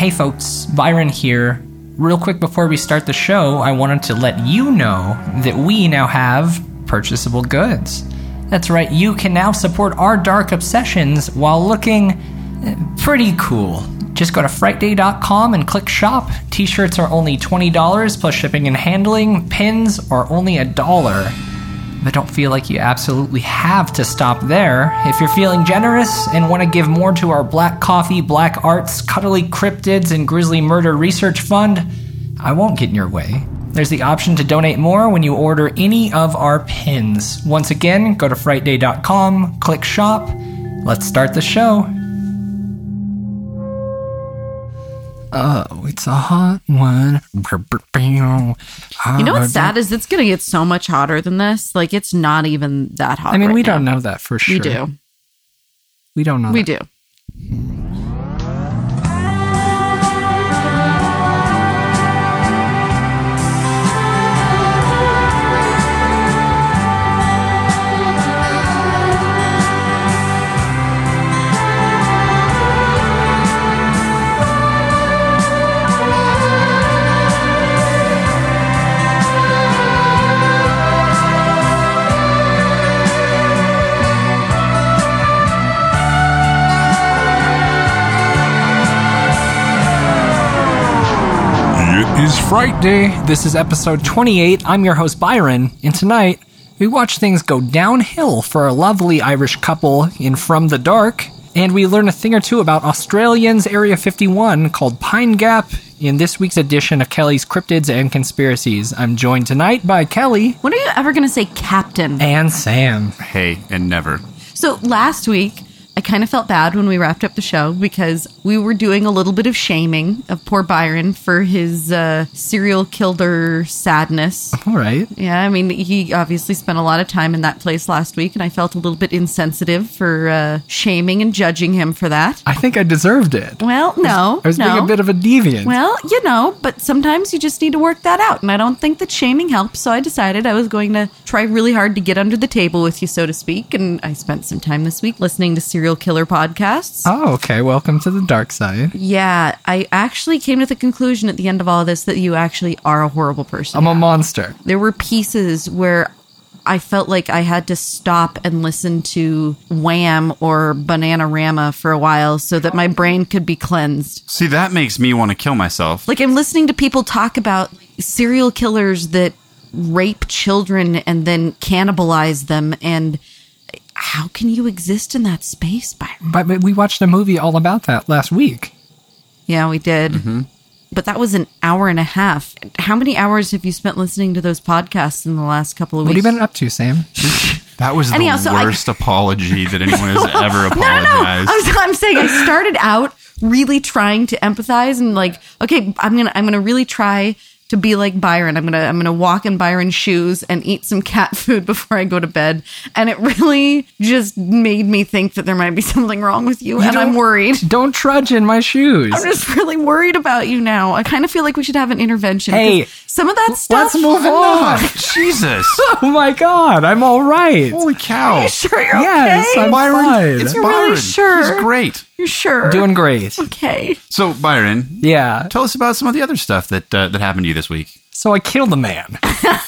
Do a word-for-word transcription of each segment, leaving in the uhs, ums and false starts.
Hey folks, Byron here. Real quick before we start the show, I wanted to let you know that we now have purchasable goods. That's right, you can now support our dark obsessions while looking pretty cool. Just go to fright day dot com and click shop. T-shirts are only twenty dollars plus shipping and handling. Pins are only a dollar. But don't feel like you absolutely have to stop there. If you're feeling generous and want to give more to our Black Coffee, Black Arts, Cuddly Cryptids, and Grizzly Murder Research Fund, I won't get in your way. There's the option to donate more when you order any of our pins. Once again, go to fright day dot com, click shop. Let's start the show. Oh, it's a hot one. You know what's sad is it's going to get so much hotter than this. Like, it's not even that hot. I mean, right we now. don't know that for sure. We do. We don't know We that. do. It's Fright Day. This is episode twenty-eight. I'm your host, Byron, and tonight we watch things go downhill for a lovely Irish couple in From the Dark, and we learn a thing or two about Australians' Area fifty-one called Pine Gap in this week's edition of Kelly's Cryptids and Conspiracies. I'm joined tonight by Kelly. When are you ever going to say Captain? And Sam. Hey, and never. So last week, I kind of felt bad when we wrapped up the show because we were doing a little bit of shaming of poor Byron for his uh, serial killer sadness. All right. Yeah, I mean, he obviously spent a lot of time in that place last week, and I felt a little bit insensitive for uh, shaming and judging him for that. I think I deserved it. Well, no, I was no. being a bit of a deviant. Well, you know, but sometimes you just need to work that out, and I don't think that shaming helps, so I decided I was going to try really hard to get under the table with you, so to speak, and I spent some time this week listening to serial killer podcasts. Oh, okay. Welcome to the dark side. Yeah, I actually came to the conclusion at the end of all of this that you actually are a horrible person. I'm a monster. There were pieces where I felt like I had to stop and listen to Wham or Bananarama for a while so that my brain could be cleansed. See, that makes me want to kill myself. Like, I'm listening to people talk about serial killers that rape children and then cannibalize them, and how can you exist in that space, Byron? But, but we watched a movie all about that last week. Yeah, we did. Mm-hmm. But that was an hour and a half. How many hours have you spent listening to those podcasts in the last couple of What weeks? have you been up to, Sam? That was the Anyhow, so I- worst apology that anyone has ever No, no, no. apologized. I'm, I'm saying I started out really trying to empathize and like, okay, I'm gonna I'm gonna really try to be like Byron. I'm gonna I'm gonna walk in Byron's shoes and eat some cat food before I go to bed. And it really just made me think that there might be something wrong with you, You and I'm don't- worried. Don't trudge in my shoes. I'm just really worried about you now. I kind of feel like we should have an intervention. Hey, 'cause some of that stuff. Let's move on. Jesus. Oh my god, I'm all right. Holy cow. Are you sure you're Yes, okay? I'm Byron, fine. it's You're Byron. really sure? He's great. You're sure? Doing great. Okay. So, Byron, Yeah. tell us about some of the other stuff that uh, that happened to you this week. So I killed a man.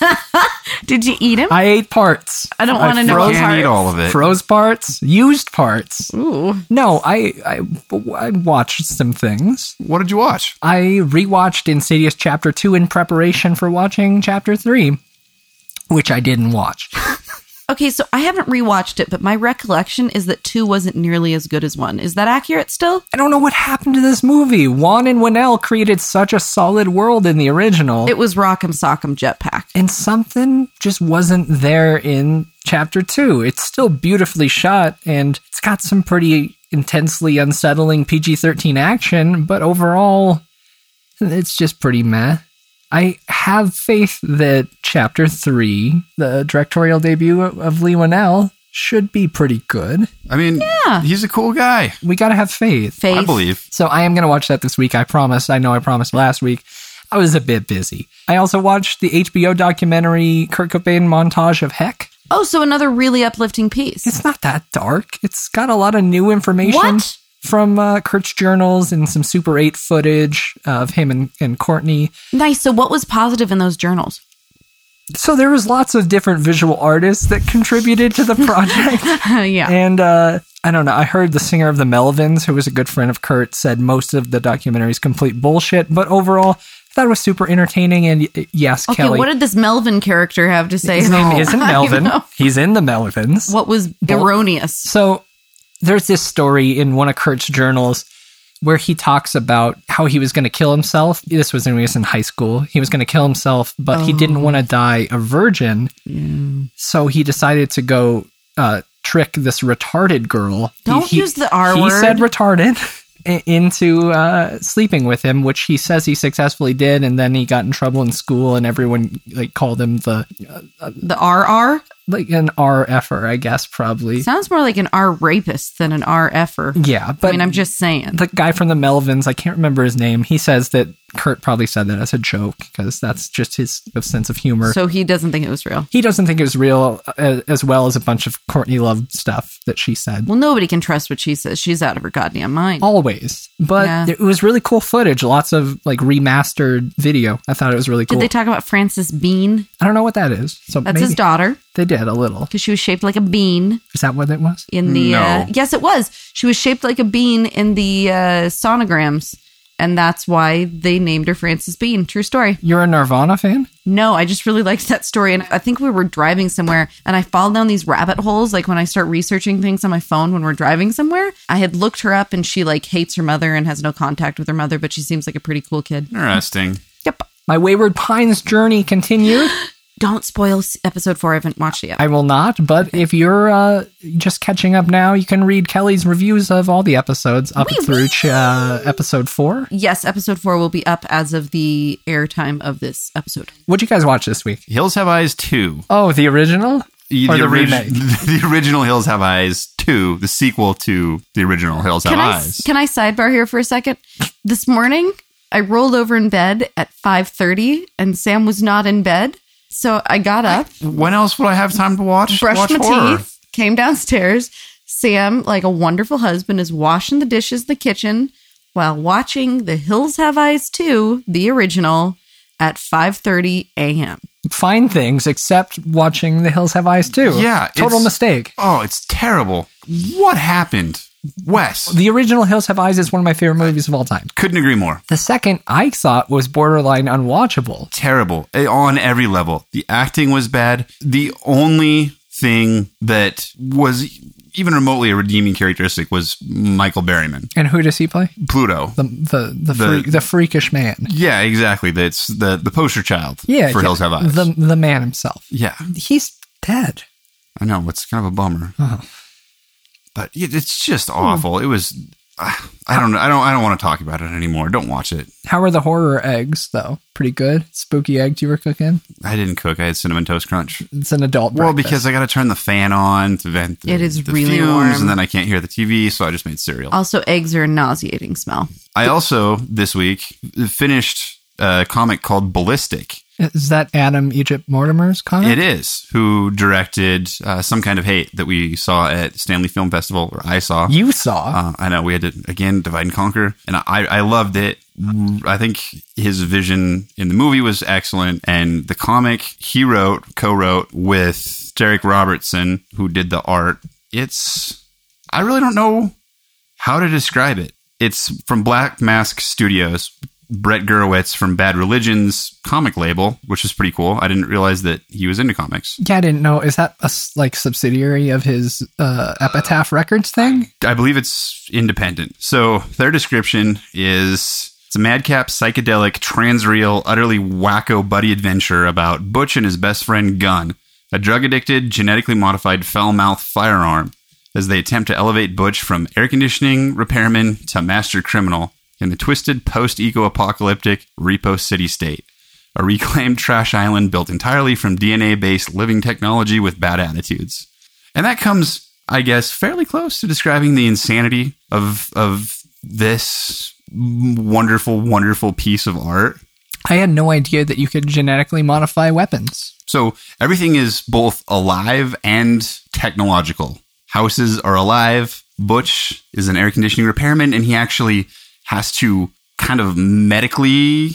Did you eat him? I ate parts. I don't want to I know. froze- his Can't heart. eat all of it. Froze parts, used parts. Ooh. No, I, I I watched some things. What did you watch? I rewatched Insidious Chapter two in preparation for watching Chapter three, which I didn't watch. Okay, so I haven't rewatched it, but my recollection is that two wasn't nearly as good as one. Is that accurate still? I don't know what happened to this movie. Juan and Winnell created such a solid world in the original. It was Rock'em Sock'em Jetpack. And something just wasn't there in Chapter two. It's still beautifully shot, and it's got some pretty intensely unsettling P G thirteen action, but overall, it's just pretty meh. I have faith that Chapter three, the directorial debut of Lee Winnell, should be pretty good. I mean, Yeah. he's a cool guy. We gotta have faith. Faith. I believe. So I am going to watch that this week, I promise. I know I promised last week. I was a bit busy. I also watched the H B O documentary Kurt Cobain Montage of Heck. Oh, so another really uplifting piece. It's not that dark. It's got a lot of new information. What? from uh, Kurt's journals and some Super eight footage of him and, and Courtney. Nice. So what was positive in those journals? So there was lots of different visual artists that contributed to the project. yeah. And uh, I don't know. I heard the singer of the Melvins, who was a good friend of Kurt, said most of the documentary is complete bullshit. But overall, I thought it was super entertaining. And y- yes, Okay, Kelly. what did this Melvin character have to say? His name isn't I Melvin. know. He's in the Melvins. What was erroneous? So there's this story in one of Kurt's journals where he talks about how he was going to kill himself. This was when he was in high school. He was going to kill himself, but oh. he didn't want to die a virgin. Yeah. So he decided to go uh, trick this retarded girl. Don't he, use the R he word. He said retarded into uh, sleeping with him, which he says he successfully did. And then he got in trouble in school and everyone like called him the... Uh, the R R? Like an R F-er, I guess, probably. Sounds more like an R rapist than an R F-er. Yeah, but... I mean, I'm just saying. The guy from the Melvins, I can't remember his name, he says that Kurt probably said that as a joke, because that's just his sense of humor. So he doesn't think it was real? He doesn't think it was real, uh, as well as a bunch of Courtney Love stuff that she said. Well, nobody can trust what she says. She's out of her goddamn mind. Always. But yeah. It was really cool footage, lots of, like, remastered video. I thought it was really cool. Did they talk about Frances Bean? I don't know what that is. So That's maybe. his daughter. They did, a little. Because she was shaped like a bean. Is that what it was? In the no. uh, Yes, it was. She was shaped like a bean in the uh, sonograms. And that's why they named her Frances Bean. True story. You're a Nirvana fan? No, I just really liked that story. And I think we were driving somewhere and I fall down these rabbit holes. Like when I start researching things on my phone when we're driving somewhere, I had looked her up and she like hates her mother and has no contact with her mother, but she seems like a pretty cool kid. Interesting. Yep. My Wayward Pines journey continued. Don't spoil episode four. I haven't watched it yet. I will not, but if you're uh, just catching up now, you can read Kelly's reviews of all the episodes up wee, through wee. Uh, episode four. Yes, episode four will be up as of the airtime of this episode. What'd you guys watch this week? Hills Have Eyes two. Oh, the original? The, or the, the orig- remake? The original Hills Have Eyes two, the sequel to the original Hills Have can I, Eyes. Can I sidebar here for a second? This morning, I rolled over in bed at five thirty and Sam was not in bed. So I got up. When else would I have time to watch? Brushed watch my horror? teeth, came downstairs. Sam, like a wonderful husband, is washing the dishes in the kitchen while watching The Hills Have Eyes two, the original, at five thirty a.m. Fine things, except watching The Hills Have Eyes too. Yeah. Total mistake. Oh, it's terrible. What happened? Wes. The original Hills Have Eyes is one of my favorite movies of all time. Couldn't agree more. The second I thought was borderline unwatchable. Terrible. On every level. The acting was bad. The only thing that was even remotely a redeeming characteristic was Michael Berryman. And who does he play? Pluto. The the the, The- freak, the freakish man. Yeah, exactly. That's the, the poster child Yeah, for yeah, Hills Have Eyes. The the man himself. yeah. He's dead. I know. It's kind of a bummer. Oh. But it- it's just awful. It was... uh, I don't know. I don't. I don't want to talk about it anymore. Don't watch it. How are the horror eggs though? Pretty good. Spooky eggs you were cooking. I didn't cook. I had cinnamon toast crunch. It's an adult. Well, breakfast. because I got to turn the fan on to vent the, It is the really fumes, warm. and then I can't hear the T V, so I just made cereal. Also, eggs are a nauseating smell. I also this week finished a comic called Ballistic. Is that Adam Egypt Mortimer's comic? It is, who directed uh, Some Kind of Hate that we saw at Stanley Film Festival, or I saw. You saw. Uh, I know we had to, again, divide and conquer, and I, I loved it. I think his vision in the movie was excellent, and the comic he wrote, co-wrote with Derek Robertson, who did the art. It's, I really don't know how to describe it. It's from Black Mask Studios. Brett Gurewitz from Bad Religion's comic label, which is pretty cool. I didn't realize that he was into comics. Yeah, I didn't know. Is that a s- like subsidiary of his uh, Epitaph Records thing? I believe it's independent. So their description is it's a madcap, psychedelic, transreal, utterly wacko buddy adventure about Butch and his best friend Gunn, a drug-addicted, genetically modified foul-mouthed firearm, as they attempt to elevate Butch from air conditioning repairman to master criminal in the twisted post-eco-apocalyptic Repo City state, a reclaimed trash island built entirely from D N A-based living technology with bad attitudes. And that comes, I guess, fairly close to describing the insanity of of this wonderful, wonderful piece of art. I had no idea that you could genetically modify weapons. So everything is both alive and technological. Houses are alive. Butch is an air conditioning repairman, and he actually has to kind of medically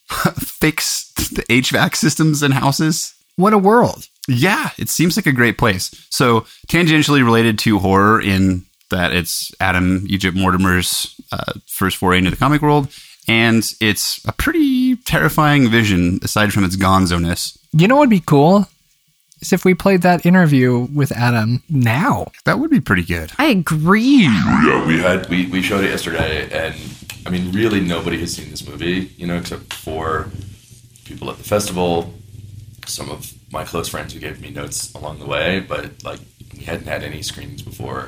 fix the H V A C systems in houses. What a world. Yeah, it seems like a great place. So tangentially related to horror in that it's Adam Egypt Mortimer's uh, first foray into the comic world, and it's a pretty terrifying vision aside from its gonzo-ness. You know what would be cool? Is if we played that interview with Adam now. That would be pretty good. I agree. Yeah, we had we, we showed it yesterday, and I mean, really nobody has seen this movie, you know, except for people at the festival, some of my close friends who gave me notes along the way, but like we hadn't had any screenings before.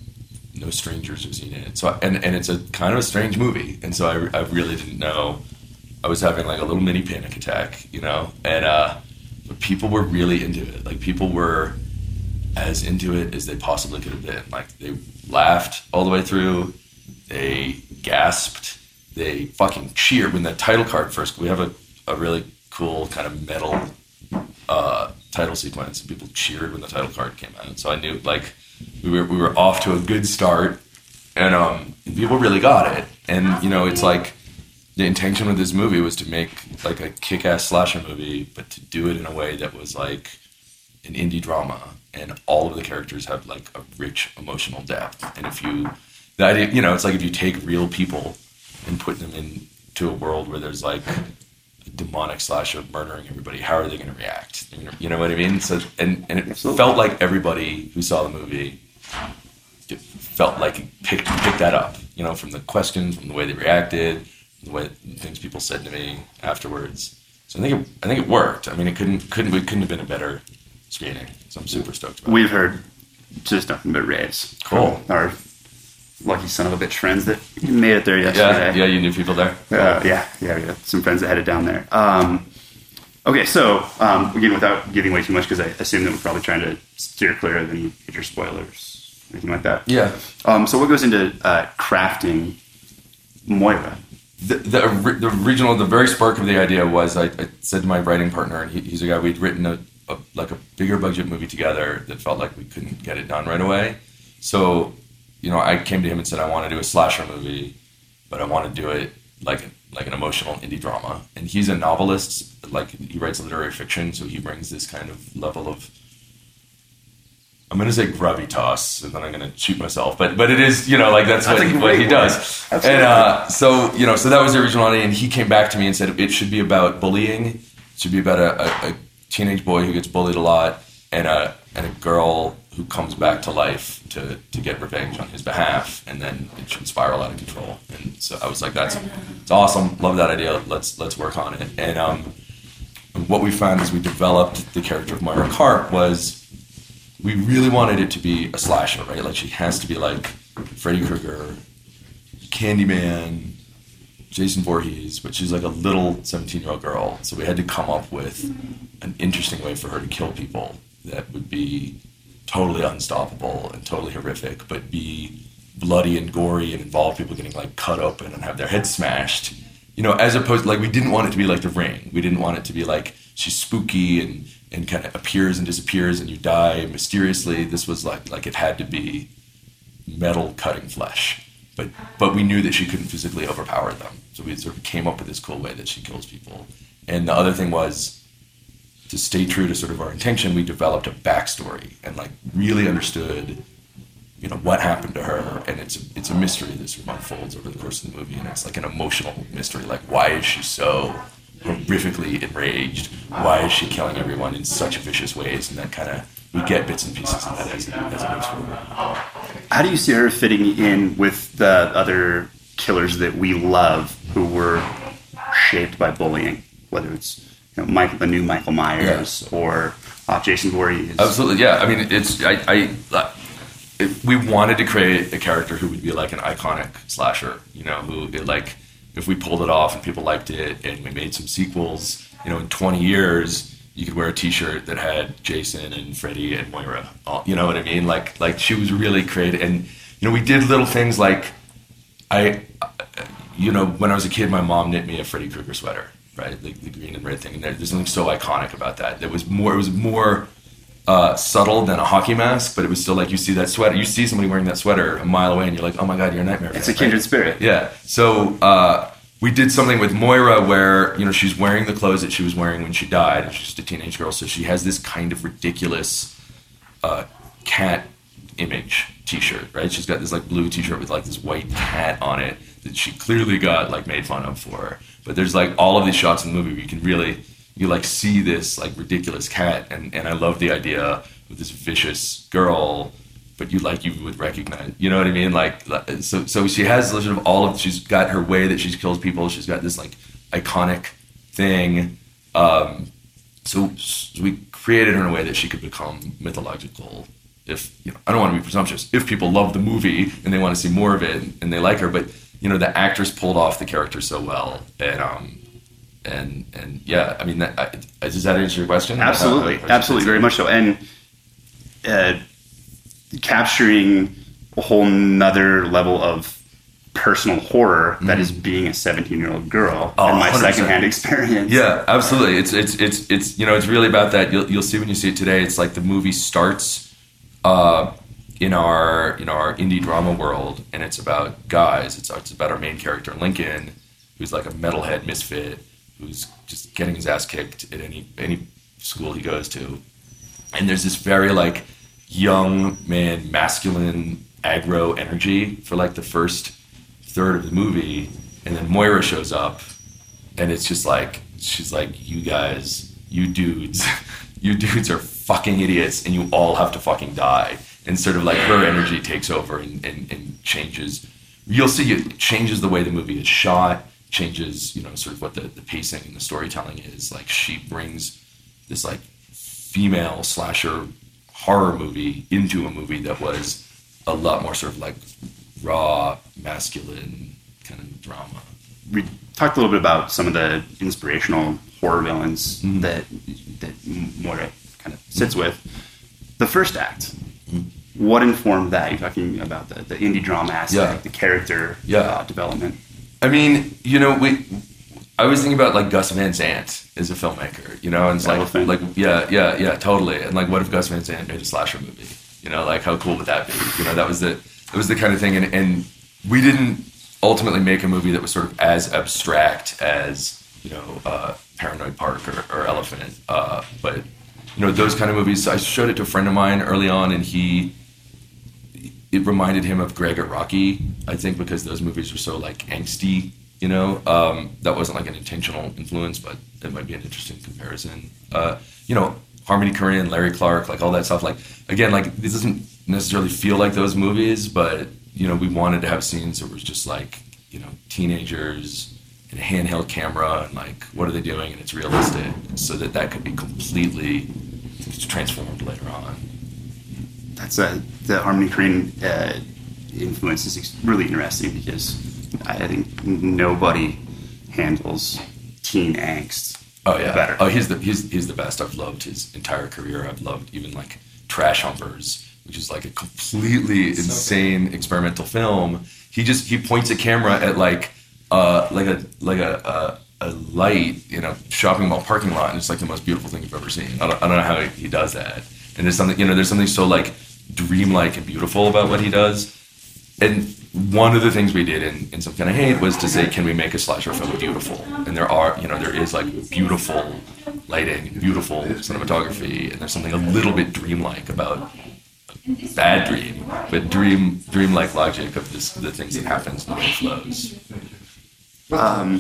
No strangers have seen it. So and and it's a kind of a strange movie, and so I, I really didn't know. I was having like a little mini panic attack, you know, and uh, but people were really into it. Like people were as into it as they possibly could have been. Like they laughed all the way through. They gasped. They fucking cheered when the title card first. We have a, a really cool kind of metal uh, title sequence, and people cheered when the title card came out. And so I knew like we were we were off to a good start, and um, and people really got it. And you know, it's like the intention with this movie was to make like a kick-ass slasher movie, but to do it in a way that was like an indie drama, and all of the characters have like a rich emotional depth. And if you the idea, you know, it's like if you take real people and put them into a world where there's like a demonic slasher murdering everybody, how are they going to react? You know what I mean? So, and, and it Absolutely. Felt like everybody who saw the movie it felt like it picked, picked that up, you know, from the questions, from the way they reacted, the way things people said to me afterwards. So I think it, I think it worked. I mean, it couldn't, couldn't, it couldn't have been a better screening. So I'm super stoked about it. We've heard just nothing but raves. Cool. Our lucky son of a bitch friends that made it there yesterday. Yeah, yeah, you knew people there. Uh, yeah, yeah, we had some friends that headed down there. Um, okay, so um, again, without giving away too much, because I assume that we're probably trying to steer clear of any major spoilers, anything like that. Yeah. Um, so what goes into uh, crafting Moira? The, the the original, the very spark of the idea was I, I said to my writing partner, and he, he's a guy we'd written a, a like a bigger budget movie together that felt like we couldn't get it done right away. So, you know, I came to him and said I want to do a slasher movie, but I want to do it like like an emotional indie drama. And he's a novelist, like he writes literary fiction, so he brings this kind of level of, I'm going to say gravitas, and then I'm going to shoot myself. But but it is, you know, like that's, that's what, what he does. Absolutely. And uh, so, you know, so that was the original idea. And he came back to me and said it should be about bullying. It should be about a, a, a teenage boy who gets bullied a lot and a and a girl who comes back to life to, to get revenge on his behalf. And then it should spiral out of control. And so I was like, that's it's awesome. Love that idea. Let's let's work on it. And um, what we found as we developed the character of Moira Karp was, we really wanted it to be a slasher, right? Like she has to be like Freddy Krueger, Candyman, Jason Voorhees, but she's like a little seventeen-year-old girl. So we had to come up with an interesting way for her to kill people that would be totally unstoppable and totally horrific, but be bloody and gory and involve people getting like cut open and have their heads smashed. You know, as opposed to like, we didn't want it to be like The Ring. We didn't want it to be like she's spooky and and kind of appears and disappears and you die mysteriously. This was like like it had to be metal cutting flesh. But but we knew that she couldn't physically overpower them. So we sort of came up with this cool way that she kills people. And the other thing was, to stay true to sort of our intention, we developed a backstory and like really understood, you know, what happened to her. And it's a, it's a mystery that sort of unfolds over the course of the movie. And it's like an emotional mystery. Like, why is she so horrifically enraged? Why is she killing everyone in such vicious ways? And that kind of, we get bits and pieces of that as, as it moves forward. How do you see her fitting in with the other killers that we love who were shaped by bullying? Whether it's, you know, Michael, the new Michael Myers, yeah. or uh, Jason Voorhees. Absolutely, yeah. I mean, it's I, I uh, it, we wanted to create a character who would be like an iconic slasher. You know, who it, like if we pulled it off and people liked it, and we made some sequels. You know, in twenty years, you could wear a T-shirt that had Jason and Freddy and Moira. All, you know what I mean? Like like she was really creative, and you know, we did little things like I, you know, when I was a kid, my mom knit me a Freddy Krueger sweater. Right, the, the green and red thing, and there, there's something so iconic about that. There was more. It was more uh, subtle than a hockey mask, but it was still like you see that sweater. You see somebody wearing that sweater a mile away, and you're like, oh my god, you're a Nightmare. It's fan, a kindred right? spirit. Yeah. So uh, we did something with Moira where you know she's wearing the clothes that she was wearing when she died, and she's just a teenage girl. So she has this kind of ridiculous uh, cat image T-shirt, right? She's got this like blue T-shirt with like this white cat on it that she clearly got like made fun of for. But there's like all of these shots in the movie where you can really you like see this like ridiculous cat, and, and I love the idea of this vicious girl, but you like you would recognize, you know what I mean? Like so so she has sort of all of she's got her way that she kills people. She's got this like iconic thing. Um, so, so we created her in a way that she could become mythological. If you know, I don't want to be presumptuous. If people love the movie and they want to see more of it and they like her, but you know, the actress pulled off the character so well, and um, and and yeah, I mean, that, I, does that answer your question? Absolutely, uh, absolutely, very much so, and uh, capturing a whole nother level of personal horror mm-hmm. that is being a seventeen-year-old girl oh, and my one hundred percent secondhand experience. Yeah, absolutely. It's it's it's it's you know, it's really about that. You'll you'll see when you see it today. It's like the movie starts. Uh, in our you know our indie drama world, and it's about guys. It's it's about our main character Lincoln, who's like a metalhead misfit, who's just getting his ass kicked at any any school he goes to, and there's this very like young man, masculine, aggro energy for like the first third of the movie, and then Moira shows up, and it's just like she's like, you guys, you dudes, you dudes are fucking idiots, and you all have to fucking die. And sort of like her energy takes over and, and, and changes. You'll see it changes the way the movie is shot, changes, you know, sort of what the, the pacing and the storytelling is. Like she brings this like female slasher horror movie into a movie that was a lot more sort of like raw, masculine kind of drama. We talked a little bit about some of the inspirational horror villains mm-hmm. that that Moira kind of sits mm-hmm. with. The first act. Mm-hmm. What informed that? You're talking about the, the indie drama aspect, yeah. the character yeah. uh, development. I mean, you know, we. I was thinking about like Gus Van Sant as a filmmaker, you know, and it's like, like, yeah, yeah, yeah, totally. And like, what if Gus Van Sant made a slasher movie? You know, like, how cool would that be? You know, that was the, it was the kind of thing. And, and we didn't ultimately make a movie that was sort of as abstract as, you know, uh, Paranoid Park or, or Elephant. Uh, but, you know, those kind of movies, I showed it to a friend of mine early on, and he, it reminded him of Greg at Rocky, I think, because those movies were so like angsty. You know, um, that wasn't like an intentional influence, but it might be an interesting comparison. Uh, you know, Harmony Korine, Larry Clark, like all that stuff. Like, again, like this doesn't necessarily feel like those movies, but, you know, we wanted to have scenes that was just like, you know, teenagers in a handheld camera and like, what are they doing? And it's realistic, so that that could be completely transformed later on. That's a, the Harmony Korine uh, influence is really interesting because I think nobody handles teen angst oh, yeah. better. Oh, he's the he's he's the best. I've loved his entire career. I've loved even like Trash Humpers, which is like a completely so insane good. experimental film. He just he points a camera at like uh like a like a a, a light in a shopping mall parking lot, and it's like the most beautiful thing you've ever seen. I don't, I don't know how he does that. And there's something, you know, there's something so like dreamlike and beautiful about what he does. And one of the things we did in, in Some Kind of Hate was to say, can we make a slasher film beautiful? And there are, you know, there is like beautiful lighting, beautiful cinematography, and there's something a little bit dreamlike about a bad dream, but dream dreamlike logic of this, the things that happens and the way it flows. Um,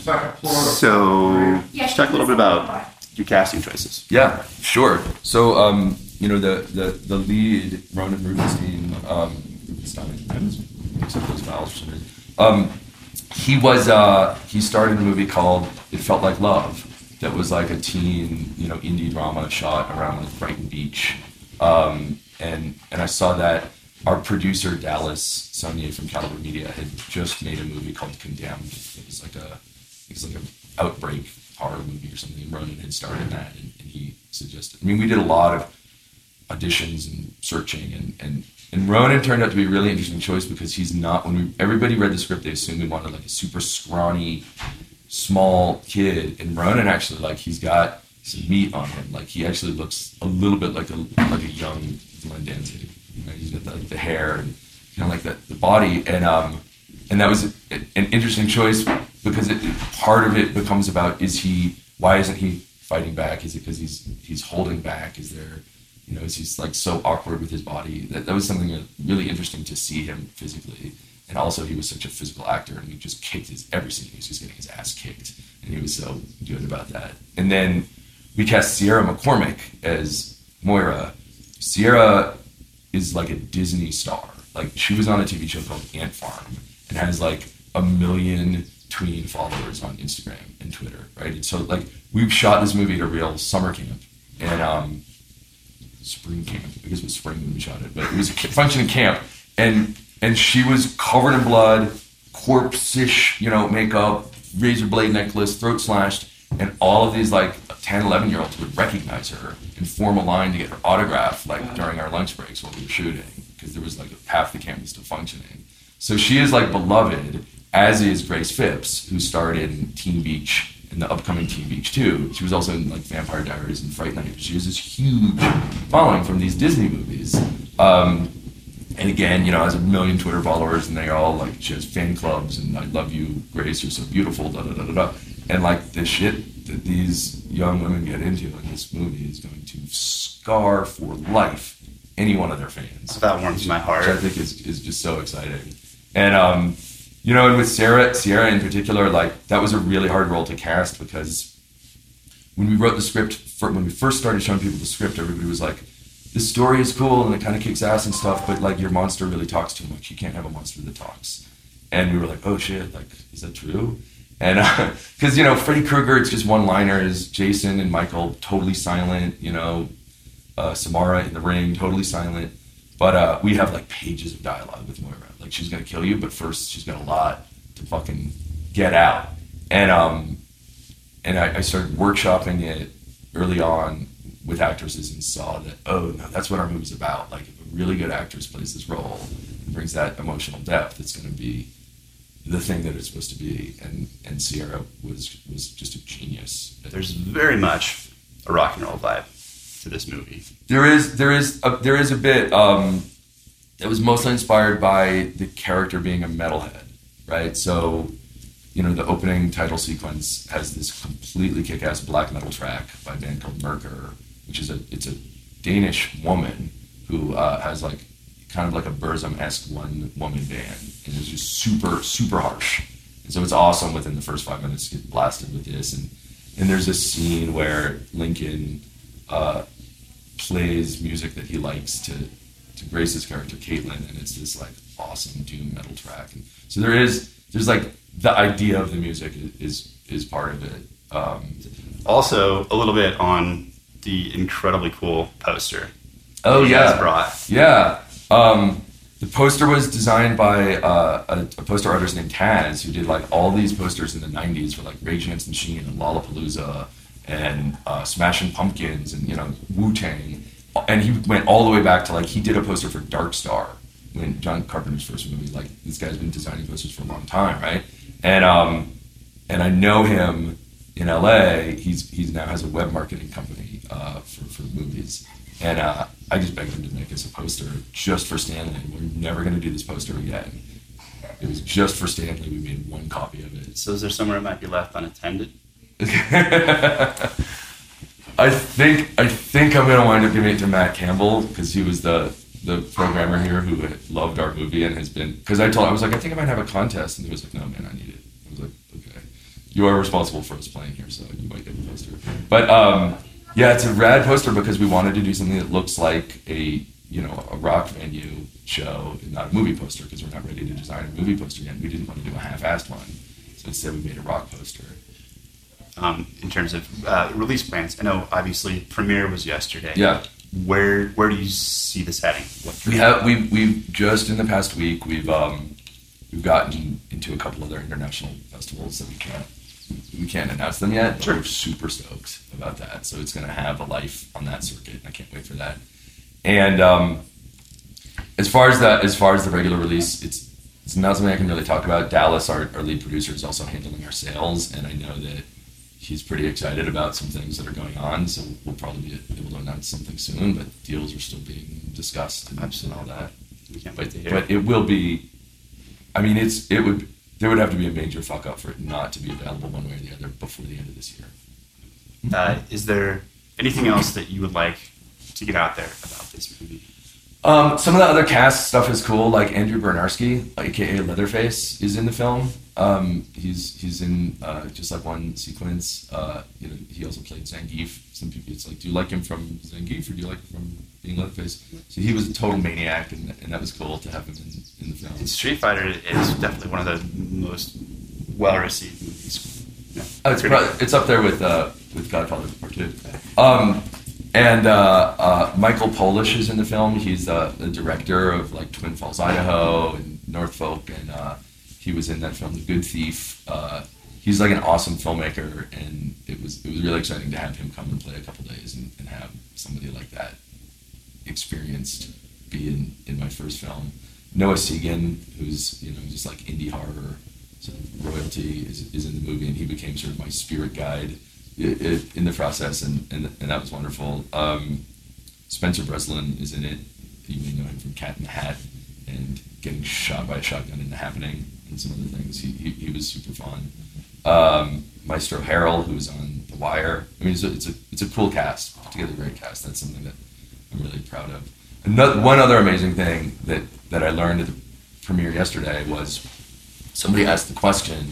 so, let's talk a little bit about your casting choices. Yeah, sure. So, um, you know, the, the, the lead, Ronan Rubinstein, um, Rubinstein, except those vowels for some reason. Um, he was uh, he started a movie called It Felt Like Love, that was like a teen, you know, indie drama shot around like Brighton Beach, um, and and I saw that our producer Dallas Saunier from Caliber Media had just made a movie called Condemned. It was like a it was like an outbreak horror movie or something. Ronan had starred in that, and, and he suggested. I mean, we did a lot of auditions and searching, and and. And Ronan turned out to be a really interesting choice because he's not, when we, everybody read the script, they assumed we wanted like a super scrawny, small kid. And Ronan actually, like, he's got some meat on him. Like he actually looks a little bit like a like a young Glenn Danzig. You know, he's got the, the hair and kind of like the, the body, and um, and that was a, an interesting choice because it, part of it becomes about is he why isn't he fighting back? Is it because he's he's holding back? Is there you know is he like so awkward with his body? That that was something that really interesting to see him physically, and also he was such a physical actor, and he just kicked his every scene. He was just getting his ass kicked, and he was so good about that. And then we cast Sierra McCormick as Moira. Sierra is like a Disney star. Like she was on a T V show called Ant Farm and has like a million tween followers on Instagram and Twitter, right? And so like we shot this movie at a real summer camp and um, spring camp because it was spring when we shot it, but it was a functioning camp, and and she was covered in blood, corpse-ish, you know, makeup, razor blade necklace, throat slashed, and all of these like ten, eleven year olds would recognize her and form a line to get her autograph like during our lunch breaks while we were shooting, because there was like half the camp was still functioning. So she is like beloved, as is Grace Phipps, who starred in Teen Beach and the upcoming Teen Beach two. She was also in like Vampire Diaries and Fright Night. She has this huge following from these Disney movies. Um, and again, you know, has a million Twitter followers, and they all like, she has fan clubs and I love you, Grace, you're so beautiful, da da da da da. And like the shit that these young women get into in this movie is going to scar for life any one of their fans. That warms my heart. Which I think is, is just so exciting. And, um, you know, and with Sarah, Sierra in particular, like that was a really hard role to cast because when we wrote the script, for, when we first started showing people the script, everybody was like, this story is cool and it kind of kicks ass and stuff, but like your monster really talks too much. You can't have a monster that talks. And we were like, oh shit, like, is that true? And because, uh, you know, Freddy Krueger, it's just one-liners. Jason and Michael, totally silent. You know, uh, Samara in the ring, totally silent. But uh, we have, like, pages of dialogue with Moira. Like, she's going to kill you, but first she's got a lot to fucking get out. And um, and I, I started workshopping it early on with actresses and saw that, oh, no, that's what our movie's about. Like, if a really good actress plays this role and brings that emotional depth, it's going to be the thing that it's supposed to be, and and Sierra was was just a genius. There's very much a rock and roll vibe to this movie. There is there is a, there is a bit um, that was mostly inspired by the character being a metalhead, right? So, you know, the opening title sequence has this completely kick-ass black metal track by a band called Merker, which is a it's a Danish woman who uh, has like kind of like a Burzum-esque one-woman band, and it's just super, super harsh. And so it's awesome within the first five minutes to get blasted with this. And and there's this scene where Lincoln uh, plays music that he likes to to Grace's character, Caitlin, and it's this like awesome doom metal track. And so there is, there's like the idea of the music is is part of it. Um, also, a little bit on the incredibly cool poster. Oh you yeah, guys brought. yeah. Um, the poster was designed by uh, a, a poster artist named Taz, who did like all these posters in the nineties for like Rage Against the Machine and Lollapalooza and uh, Smashing Pumpkins and, you know, Wu-Tang. And he went all the way back to like, he did a poster for Dark Star, when John Carpenter's first movie. Like, this guy's been designing posters for a long time, right? And um, and I know him in L A. He's he's now has a web marketing company uh, for for movies. And uh, I just begged him to make us a poster just for Stanley. We're never going to do this poster again. It was just for Stanley. We made one copy of it. So is there somewhere it might be left unattended? I think I think I'm going to wind up giving it to Matt Campbell, because he was the the programmer here who had loved our movie and has been. Because I told I was like, I think I might have a contest, and he was like, no man, I need it. I was like, okay, you are responsible for us playing here, so you might get the poster. But um. Yeah, it's a rad poster because we wanted to do something that looks like a, you know, a rock venue show, and not a movie poster, because we're not ready to design a movie poster yet. We didn't want to do a half-assed one, so instead we made a rock poster. Um, in terms of uh, release plans, I know obviously premiere was yesterday. Yeah. Where where do you see this heading? What we have we we've just in the past week we've um we've gotten into a couple other international festivals that we can't. We can't announce them yet, but sure. We're super stoked about that. So it's going to have a life on that circuit. I can't wait for that. And um, as far as that, as far as the regular release, it's it's not something I can really talk about. Dallas, our, our lead producer, is also handling our sales, and I know that he's pretty excited about some things that are going on. So we'll probably be able to announce something soon. But deals are still being discussed and, and all that. We can't But, wait to hear. but it will be. I mean, it's it would there would have to be a major fuck up for it not to be available one way or the other before the end of this year. Uh, is there anything else that you would like to get out there about this movie? Um, some of the other cast stuff is cool. Like Andrew Bernarski, aka Leatherface, is in the film. Um, he's he's in uh, just like one sequence. Uh, you know, he also played Zangief. Some people, it's like, do you like him from Zangief or do you like him from being Leatherface? So he was a total maniac, and, and that was cool to have him in, in the film. And Street Fighter is definitely one of the most well-received movies. Yeah. Oh, it's, pro- it's up there with uh, with Godfather Part Two. Um, and uh, uh, Michael Polish is in the film. He's uh, the director of like Twin Falls, Idaho, and Norfolk, and uh, he was in that film, The Good Thief. Uh, he's like an awesome filmmaker, and it was it was really exciting to have him come and play a couple days and, and have somebody like that experienced be in, in my first film. Noah Segan, who's you know just like indie horror sort of royalty, is, is in the movie, and he became sort of my spirit guide it, it, in the process, and, and and that was wonderful. Um, Spencer Breslin is in it. You may know him from Cat in the Hat and getting shot by a shotgun in The Happening and some other things. He he, he was super fun. Um, Maestro Harrell, who's on The Wire. I mean, it's a, it's a it's a cool cast, put together a great cast. That's something that I'm really proud of. Another, one other amazing thing that, that I learned at the premiere yesterday was somebody asked the question.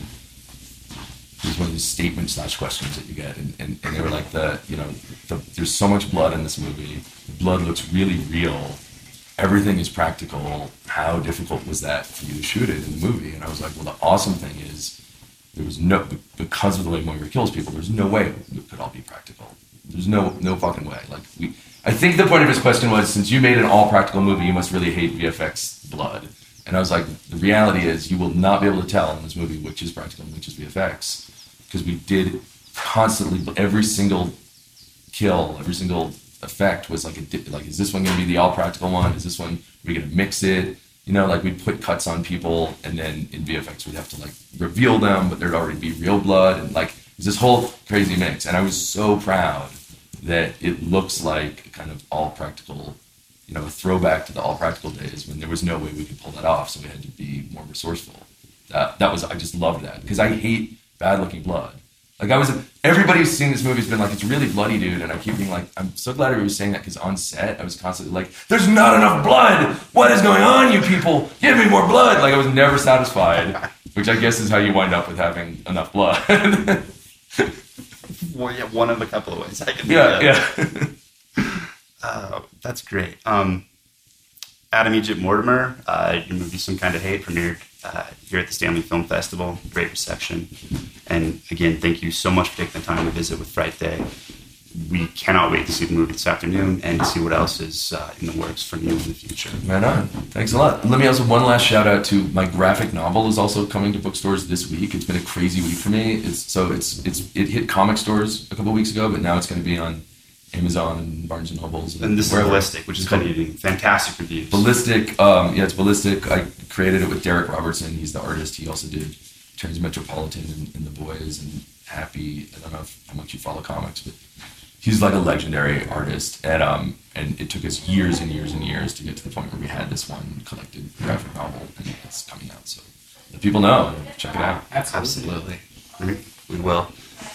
It was one of these statement slash questions that you get, and, and, and they were like, the you know, the, there's so much blood in this movie. The blood looks really real. Everything is practical. How difficult was that for you to shoot it in the movie? And I was like, well, the awesome thing is there was no, because of the way Moira kills people, there's no way it could all be practical. There's no no fucking way. Like we, I think the point of his question was, since you made an all practical movie, you must really hate V F X blood. And I was like, the reality is you will not be able to tell in this movie which is practical and which is V F X, because we did constantly, every single kill, every single effect was like, a, like, is this one going to be the all practical one? Is this one, are we going to mix it? You know, like we'd put cuts on people, and then in V F X we'd have to like reveal them, but there'd already be real blood, and like it was this whole crazy mix. And I was so proud that it looks like kind of all practical, you know, a throwback to the all practical days when there was no way we could pull that off, so we had to be more resourceful. That that was, I just loved that, because I hate bad looking blood. Like I was, everybody who's seen this movie has been like, it's really bloody, dude. And I keep being like, I'm so glad everybody was saying that, because on set, I was constantly like, there's not enough blood. What is going on, you people? Give me more blood. Like I was never satisfied, which I guess is how you wind up with having enough blood. Well, yeah, one of a couple of ways I can do yeah, that. yeah. uh, that's great. Um, Adam Egypt Mortimer, uh, your movie Some Kind of Hate premiered uh, here at the Stanley Film Festival. Great reception. And again, thank you so much for taking the time to visit with Fright Day. We cannot wait to see the movie this afternoon and to see what else is uh, in the works from you in the future. Right on. Thanks a lot. Let me also one last shout out to my graphic novel is also coming to bookstores this week. It's been a crazy week for me. It's so it's it's it hit comic stores a couple weeks ago, but now it's going to be on Amazon and Barnes and Nobles. And, And this wherever. is Ballistic, which has been getting fantastic reviews. Ballistic. Um, yeah, it's Ballistic. I created it with Derek Robertson. He's the artist. He also did Transmetropolitan and, and The Boys and Happy. I don't know if, how much you follow comics, but he's like a legendary artist, and um, and it took us years and years and years to get to the point where we had this one collected graphic novel, and it's coming out. So let people know. Check it out. Absolutely. We, we will.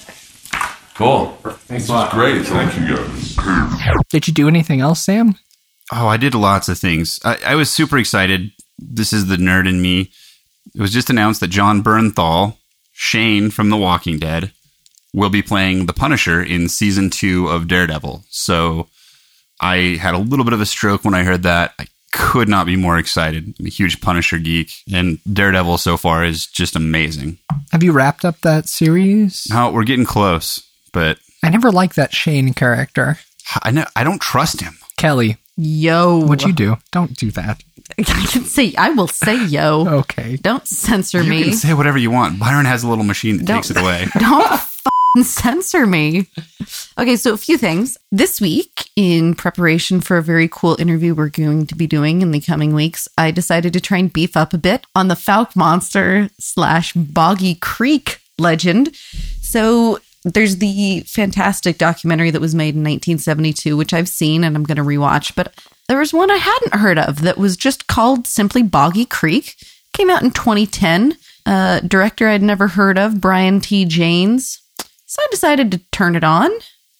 Cool. Thanks a lot. Great. Thank you, guys. Did you do anything else, Sam? Oh, I did lots of things. I, I was super excited. This is the nerd in me. It was just announced that John Bernthal, Shane from The Walking Dead, will be playing the Punisher in season two of Daredevil. So I had a little bit of a stroke when I heard that. I could not be more excited. I'm a huge Punisher geek, and Daredevil so far is just amazing. Have you wrapped up that series? No, we're getting close, but I never liked that Shane character. I know I don't trust him. Kelly, Yo. what'd you do? Don't do that. I can say, I will say yo. Okay. Don't censor You me. can say whatever you want. Byron has a little machine that Don't- takes it away. Don't f***ing censor me. Okay, so a few things. This week, in preparation for a very cool interview we're going to be doing in the coming weeks, I decided to try and beef up a bit on the Falk Monster slash Boggy Creek legend. So There's the fantastic documentary that was made in nineteen seventy-two, which I've seen and I'm going to rewatch. But there was one I hadn't heard of that was just called simply Boggy Creek. Came out in twenty ten. Uh, director I'd never heard of, Brian T. Janes. So I decided to turn it on.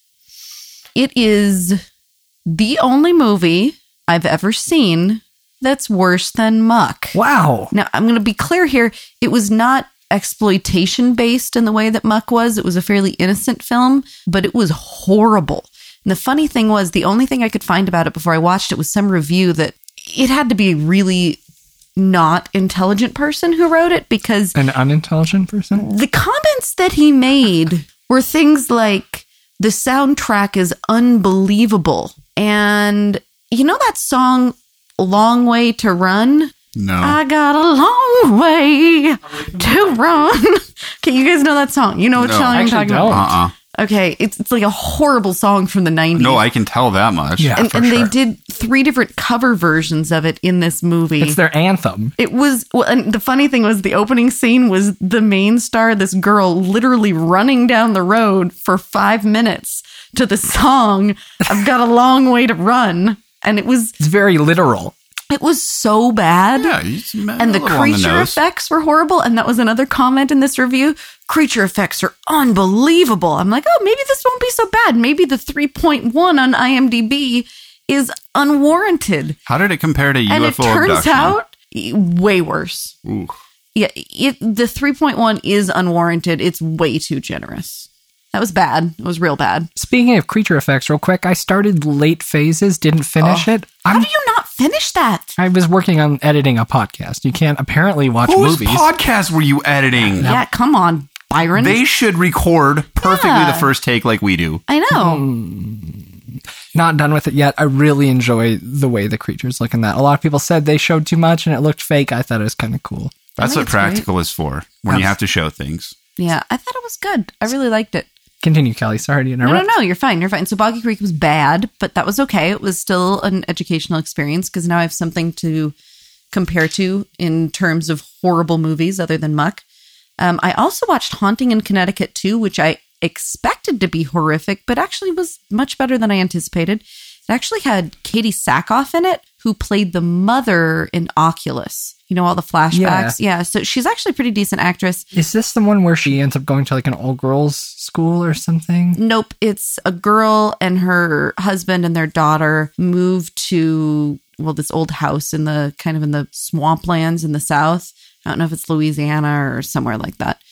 It is the only movie I've ever seen that's worse than Muck. Wow. Now, I'm going to be clear here. It was not exploitation based in the way that Muck was. It was a fairly innocent film, but it was horrible. And the funny thing was, the only thing I could find about it before I watched it was some review that it had to be a really not intelligent person who wrote it, because An unintelligent person? the comments that he made were things like, the soundtrack is unbelievable. And you know that song, Long Way to Run? No. I got a long way to run. Okay, you guys know that song. You know what No. song I'm Actually talking don't. about. Uh-uh. Okay, it's it's like a horrible song from the nineties. No, I can tell that much. Yeah. and for and they sure. did three different cover versions of it in this movie. It's their anthem. It was, well, and the funny thing was, the opening scene was the main star, this girl, literally running down the road for five minutes to the song, I've got a long way to run. And it was, It's very literal. it was so bad. Yeah, he's And the a little on creature nose. effects were horrible. And that was another comment in this review. Creature effects are unbelievable. I'm like, oh, maybe this won't be so bad. Maybe the three point one on IMDb is unwarranted. How did it compare to And U it F O turns abduction? out e- way worse. Ooh. Yeah, it, the three point one is unwarranted. It's way too generous. That was bad. It was real bad. Speaking of creature effects, real quick, I started Late Phases, didn't finish it. How I'm, do you not finish that? I was working on editing a podcast. You can't apparently watch Whose movies. podcast were you editing? Yeah, come on, Byron. They should record perfectly Yeah. the first take like we do. I know. Not done with it yet. I really enjoy the way the creatures look in that. A lot of people said they showed too much and it looked fake. I thought it was kind of cool. That's think what it's great. practical is for, when you have to show things. Yeah, I thought it was good. I really liked it. Continue, Kelly. Sorry to No, interrupt. no, no, you're fine. You're fine. So Boggy Creek was bad, but that was okay. It was still an educational experience because now I have something to compare to in terms of horrible movies other than Muck. Um, I also watched Haunting in Connecticut too, which I expected to be horrific, but actually was much better than I anticipated. It actually had Katie Sackhoff in it, who played the mother in Oculus. You know, all the flashbacks. Yeah. yeah, so she's actually a pretty decent actress. Is this the one where she ends up going to like an all girls school or something? Nope, it's a girl and her husband and their daughter move to, well, this old house in the kind of in the swamplands in the south. I don't know if it's Louisiana or somewhere like that.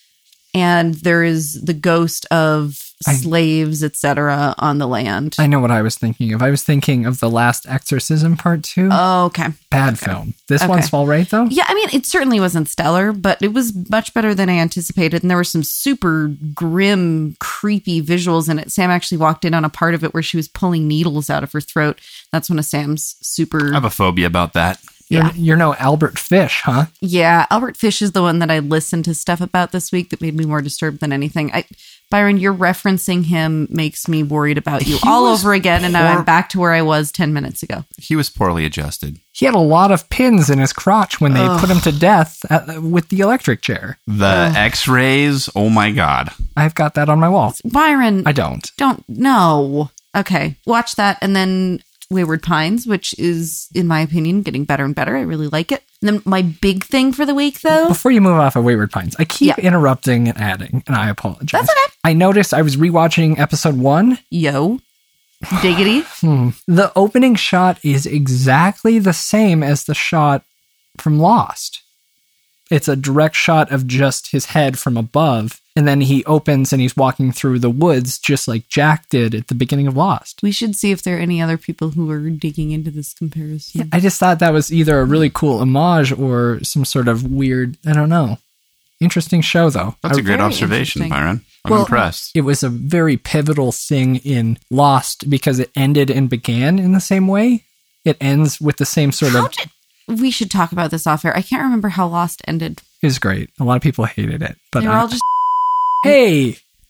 And there is the ghost of I- slaves, et cetera, on the land. I know what I was thinking of. I was thinking of The Last Exorcism Part two. Oh, okay. Bad film. This Okay. one's all right, though? Yeah, I mean, it certainly wasn't stellar, but it was much better than I anticipated. And there were some super grim, creepy visuals in it. Sam actually walked in on a part of it where she was pulling needles out of her throat. That's one of Sam's super... I have a phobia about that. You're, Yeah. you're no Albert Fish, huh? Yeah, Albert Fish is the one that I listened to stuff about this week that made me more disturbed than anything. I, Byron, you're referencing him makes me worried about you He all was over again, and now poor- I'm back to where I was ten minutes ago. He was poorly adjusted. He had a lot of pins in his crotch when they put him to death at, with the electric chair. The x-rays, oh my God. I've got that on my wall. Byron, I don't. don't know. Okay, watch that, and then Wayward Pines, which is, in my opinion, getting better and better. I really like it. And then my big thing for the week, though. Before you move off of Wayward Pines, I keep Yeah. interrupting and adding, and I apologize. That's okay. I noticed I was rewatching episode one. Yo, diggity. The opening shot is exactly the same as the shot from Lost. It's a direct shot of just his head from above, and then he opens and he's walking through the woods just like Jack did at the beginning of Lost. We should see if there are any other people who are digging into this comparison. I just thought that was either a really cool homage or some sort of weird, I don't know. Interesting show, though. That's I- a great very observation, interesting. Byron. I'm Well, impressed. It was a very pivotal thing in Lost because it ended and began in the same way. It ends with the same sort How of... did we should talk about this off air? I can't remember how Lost ended. It was great. A lot of people hated it. But They were I- all just hey,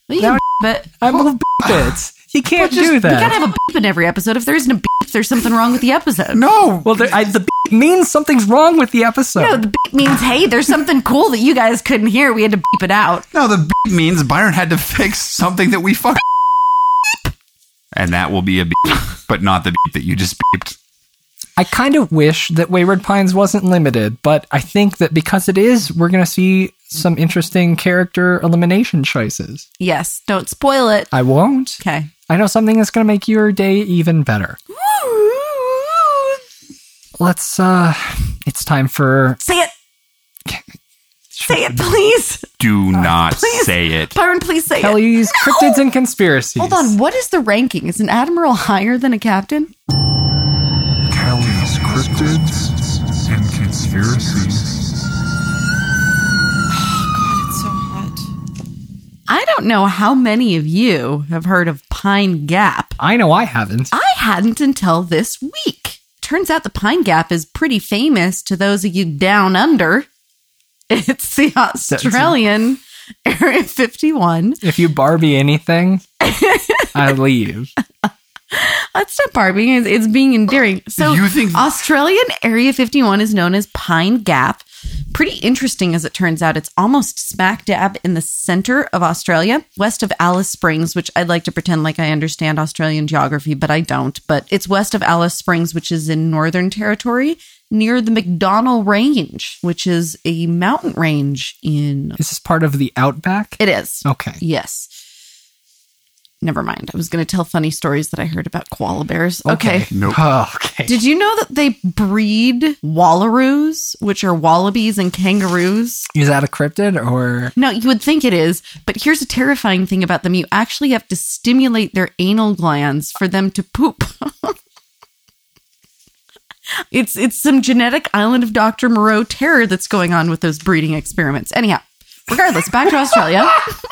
Well, you Now- can beep it. I will beep it. You can't Just- do that. We gotta have a beep in every episode. If there isn't a beep, there's something wrong with the episode. No. Well, there, I, the beep means something's wrong with the episode. No, the beep means, hey, there's something cool that you guys couldn't hear. We had to beep it out. No, the beep means Byron had to fix something that we fucking and that will be a beep, but not the beep that you just beeped. I kind of wish that Wayward Pines wasn't limited, but I think that because it is, we're going to see some interesting character elimination choices. Yes, don't spoil it. I won't. Okay. I know something that's going to make your day even better. Let's, uh, it's time for... Say it. Say it, please. Do not please. say it. Byron, please say Kelly's it. Cryptids and Conspiracies. Hold on. What is the ranking? Is an admiral higher than a captain? Kelly's Cryptids and Conspiracies. It's so hot. I don't know how many of you have heard of Pine Gap. I know I haven't. I hadn't until this week. Turns out the Pine Gap is pretty famous to those of you down under. It's the Australian Area fifty-one. If you Barbie anything, I leave. That's not Barbie. It's, it's being endearing. So You think- Australian Area fifty-one is known as Pine Gap. Pretty interesting, as it turns out. It's almost smack dab in the center of Australia, west of Alice Springs, which I'd like to pretend like I understand Australian geography, but I don't. But it's west of Alice Springs, which is in Northern Territory, near the McDonnell Range, which is a mountain range in... Is this part of the Outback? It is. Okay. Yes. Never mind. I was going to tell funny stories that I heard about koala bears. Okay. Nope. Oh, okay. Did you know that they breed wallaroos, which are wallabies and kangaroos? Is that a cryptid or... No, you would think it is, but here's a terrifying thing about them. You actually have to stimulate their anal glands for them to poop. It's it's some genetic Island of Doctor Moreau terror that's going on with those breeding experiments. Anyhow, regardless, back to Australia.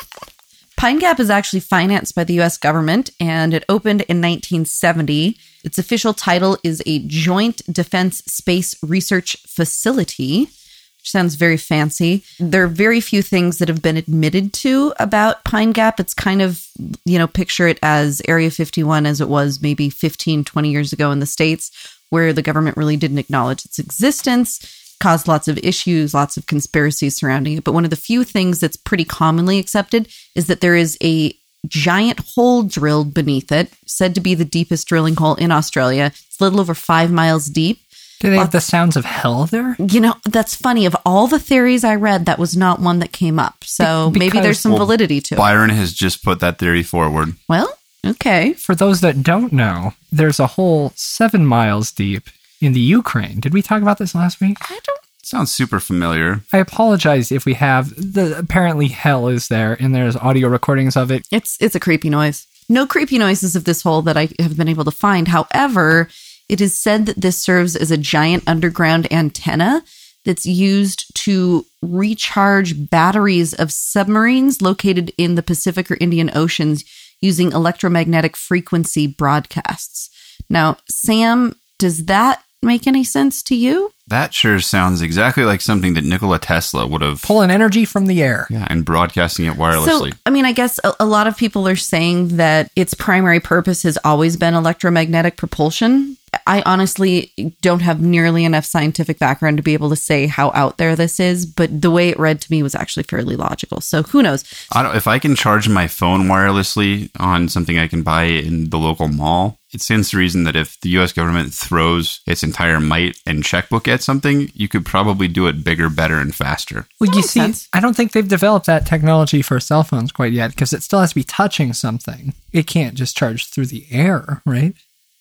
Pine Gap is actually financed by the U S government, and it opened in nineteen seventy. Its official title is a Joint Defense Space Research Facility, which sounds very fancy. There are very few things that have been admitted to about Pine Gap. It's kind of, you know, picture it as Area fifty-one as it was maybe fifteen, twenty years ago in the States, where the government really didn't acknowledge its existence, caused lots of issues, lots of conspiracies surrounding it. But one of the few things that's pretty commonly accepted is that there is a giant hole drilled beneath it, said to be the deepest drilling hole in Australia. It's a little over five miles deep. Do they have the sounds of hell there? You know, that's funny. Of all the theories I read, that was not one that came up. So Be- maybe because- there's some Well, validity to it. Byron has just put that theory forward. Well, okay. For those that don't know, there's a hole seven miles deep in the Ukraine. Did we talk about this last week? I don't. Sounds super familiar. I apologize if we have. The apparently hell is there, and there's audio recordings of it. It's it's a creepy noise. No creepy noises of this hole that I have been able to find. However, it is said that this serves as a giant underground antenna that's used to recharge batteries of submarines located in the Pacific or Indian Oceans using electromagnetic frequency broadcasts. Now, Sam, does that make any sense to you? That sure sounds exactly like something that Nikola Tesla would have. Pulling energy from the air. Yeah, and broadcasting it wirelessly. So, I mean, I guess a, a lot of people are saying that its primary purpose has always been electromagnetic propulsion. I honestly don't have nearly enough scientific background to be able to say how out there this is, but the way it read to me was actually fairly logical. So who knows? I don't, if I can charge my phone wirelessly on something I can buy in the local mall, it stands to reason that if the U S government throws its entire might and checkbook at something, you could probably do it bigger, better, and faster. Well, you makes see, sense. I don't think they've developed that technology for cell phones quite yet because it still has to be touching something. It can't just charge through the air, right?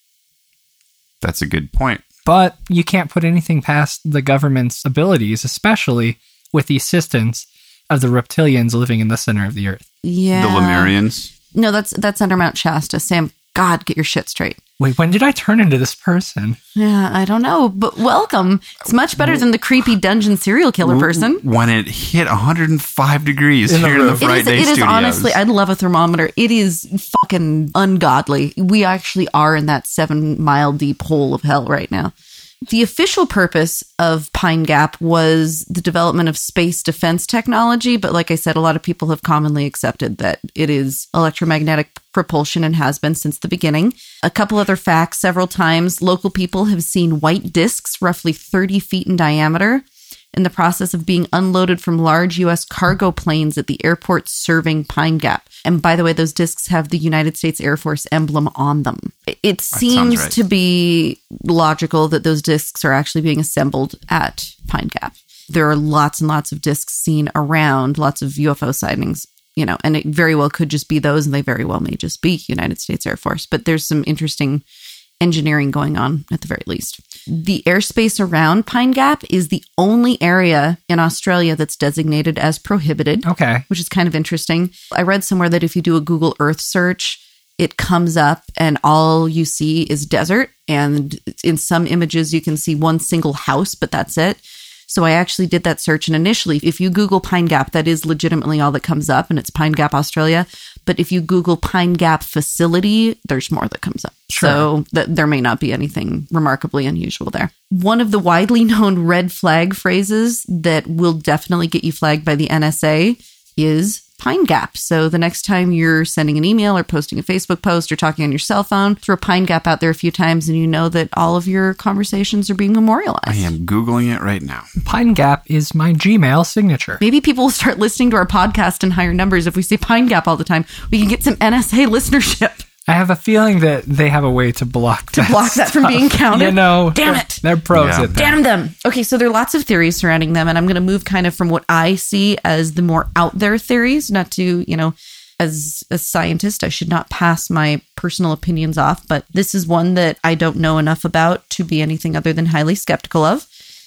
That's a good point. But you can't put anything past the government's abilities, especially with the assistance of the reptilians living in the center of the earth. Yeah. The Lemurians. No, that's that's under Mount Shasta. Sam, God, get your shit straight. Wait, when did I turn into this person? Yeah, I don't know, but welcome. It's much better than the creepy dungeon serial killer person. When it hit one hundred five degrees In the here in the roof. It Fright is, Day it is Studios. honestly, I'd love a thermometer. It is fucking ungodly. We actually are in that seven mile deep hole of hell right now. The official purpose of Pine Gap was the development of space defense technology, but like I said, a lot of people have commonly accepted that it is electromagnetic propulsion and has been since the beginning. A couple other facts: several times local people have seen white discs roughly thirty feet in diameter in the process of being unloaded from large U S cargo planes at the airport serving Pine Gap. And by the way, those discs have the United States Air Force emblem on them. It seems right. to be logical that those discs are actually being assembled at Pine Gap. There are lots and lots of discs seen around, lots of U F O sightings, you know, and it very well could just be those, and they very well may just be United States Air Force. But there's some interesting engineering going on at the very least. The airspace around Pine Gap is the only area in Australia that's designated as prohibited. Okay. Which is kind of interesting. I read somewhere that if you do a Google Earth search, it comes up and all you see is desert. And in some images, you can see one single house, but that's it. So I actually did that search. And initially, if you Google Pine Gap, that is legitimately all that comes up. And it's Pine Gap, Australia. But if you Google Pine Gap facility, there's more that comes up. Sure. So th- there may not be anything remarkably unusual there. One of the widely known red flag phrases that will definitely get you flagged by the N S A is Pine Gap. So the next time you're sending an email or posting a Facebook post or talking on your cell phone, throw Pine Gap out there a few times and you know that all of your conversations are being memorialized. I am Googling it right now. Pine Gap is my Gmail signature. Maybe people will start listening to our podcast in higher numbers if we say Pine Gap all the time. We can get some N S A listenership. I have a feeling that they have a way to block To that block that from stuff. being counted? You know, Damn they're- it. They're pros Yeah. at that. Damn them. Okay, so there are lots of theories surrounding them, and I'm going to move kind of from what I see as the more out there theories, not to, you know, as a scientist, I should not pass my personal opinions off, but this is one that I don't know enough about to be anything other than highly skeptical of.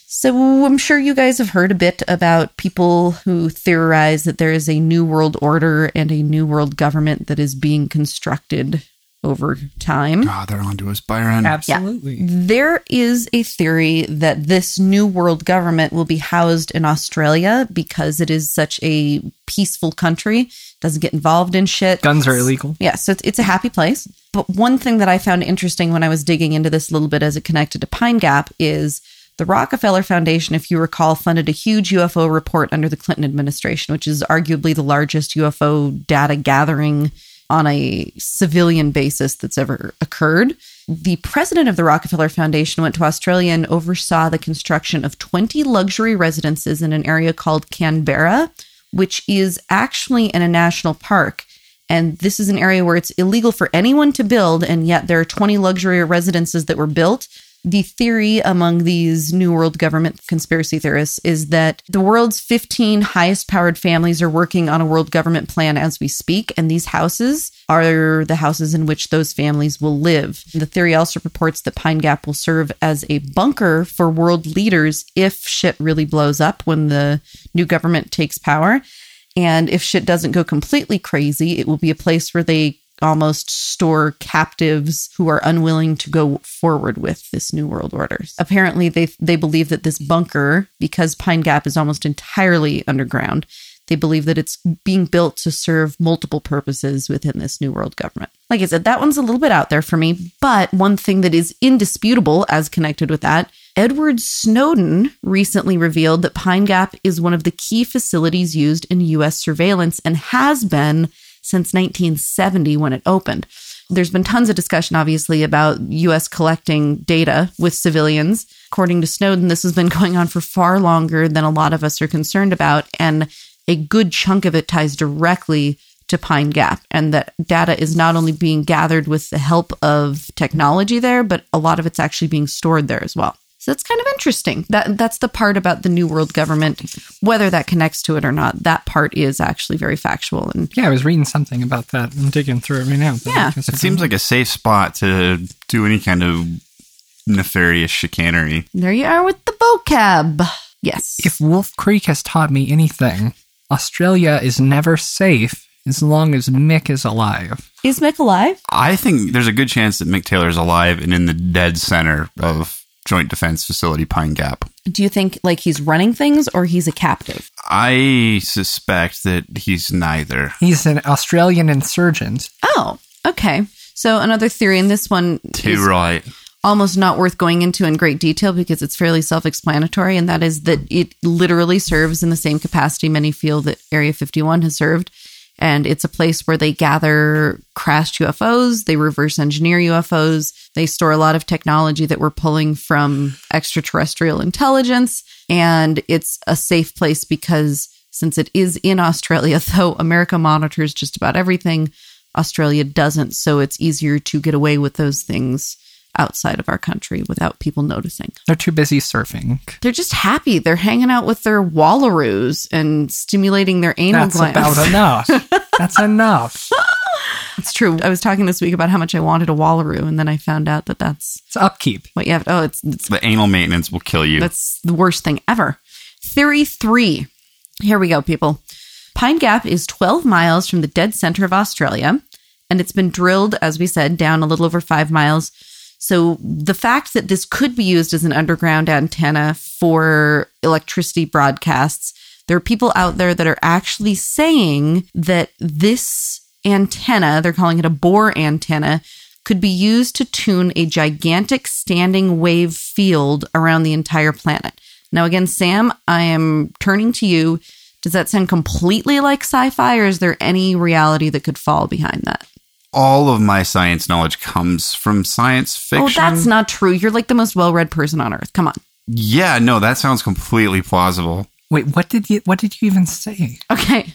So I'm sure you guys have heard a bit about people who theorize that there is a new world order and a new world government that is being constructed over time. God, they're onto us, Byron. Absolutely. There is a theory that this new world government will be housed in Australia because it is such a peaceful country, doesn't get involved in shit. Guns are illegal. Yeah, so it's, it's a happy place. But one thing that I found interesting when I was digging into this a little bit as it connected to Pine Gap is the Rockefeller Foundation, if you recall, funded a huge U F O report under the Clinton administration, which is arguably the largest U F O data gathering on a civilian basis that's ever occurred. The president of the Rockefeller Foundation went to Australia and oversaw the construction of twenty luxury residences in an area called Canberra, which is actually in a national park. And this is an area where it's illegal for anyone to build, and yet there are twenty luxury residences that were built. The theory among these New World government conspiracy theorists is that the world's fifteen highest powered families are working on a world government plan as we speak, and these houses are the houses in which those families will live. The theory also purports that Pine Gap will serve as a bunker for world leaders if shit really blows up when the new government takes power. And if shit doesn't go completely crazy, it will be a place where they almost store captives who are unwilling to go forward with this new world order. Apparently, they they believe that this bunker, because Pine Gap is almost entirely underground, they believe that it's being built to serve multiple purposes within this new world government. Like I said, that one's a little bit out there for me, but one thing that is indisputable as connected with that, Edward Snowden recently revealed that Pine Gap is one of the key facilities used in U S surveillance and has been since nineteen seventy when it opened. There's been tons of discussion, obviously, about U S collecting data with civilians. According to Snowden, this has been going on for far longer than a lot of us are concerned about, and a good chunk of it ties directly to Pine Gap, and that data is not only being gathered with the help of technology there, but a lot of it's actually being stored there as well. So that's kind of interesting. That that's the part about the New World government, whether that connects to it or not. That part is actually very factual. And Yeah, I was reading something about that. I'm digging through it right now. Yeah. It seems like a safe spot to do any kind of nefarious chicanery. there you are with the vocab. Yes. If Wolf Creek has taught me anything, Australia is never safe as long as Mick is alive. Is Mick alive? I think there's a good chance that Mick Taylor's alive and in the dead center of Joint Defense Facility Pine Gap. Do you think like he's running things or he's a captive? I suspect that he's neither. He's an Australian insurgent. Oh, okay. So another theory, and this one Too is right. almost not worth going into in great detail because it's fairly self-explanatory, and that is that it literally serves in the same capacity many feel that Area fifty-one has served. And it's a place where they gather crashed U F Os, they reverse engineer U F Os, they store a lot of technology that we're pulling from extraterrestrial intelligence, and it's a safe place because since it is in Australia, though America monitors just about everything, Australia doesn't, so it's easier to get away with those things outside of our country without people noticing. They're too busy surfing. They're just happy. They're hanging out with their wallaroos and stimulating their anal That's glands. about enough. That's enough. It's true. I was talking this week about how much I wanted a wallaroo, and then I found out that that's It's upkeep. what you have. Oh, it's, it's The anal maintenance will kill you. that's the worst thing ever. Theory three. Here we go, people. Pine Gap is twelve miles from the dead center of Australia, and it's been drilled, as we said, down a little over five miles. So the fact that this could be used as an underground antenna for electricity broadcasts, there are people out there that are actually saying that this antenna, they're calling it a Bohr antenna, could be used to tune a gigantic standing wave field around the entire planet. Now, again, Sam, I am turning to you. Does that sound completely like sci-fi, or is there any reality that could fall behind that? All of my science knowledge comes from science fiction. Oh, that's not true. You're like the most well-read person on earth. Come on. Yeah, no, that sounds completely plausible. Wait, what did you what did you even say? Okay.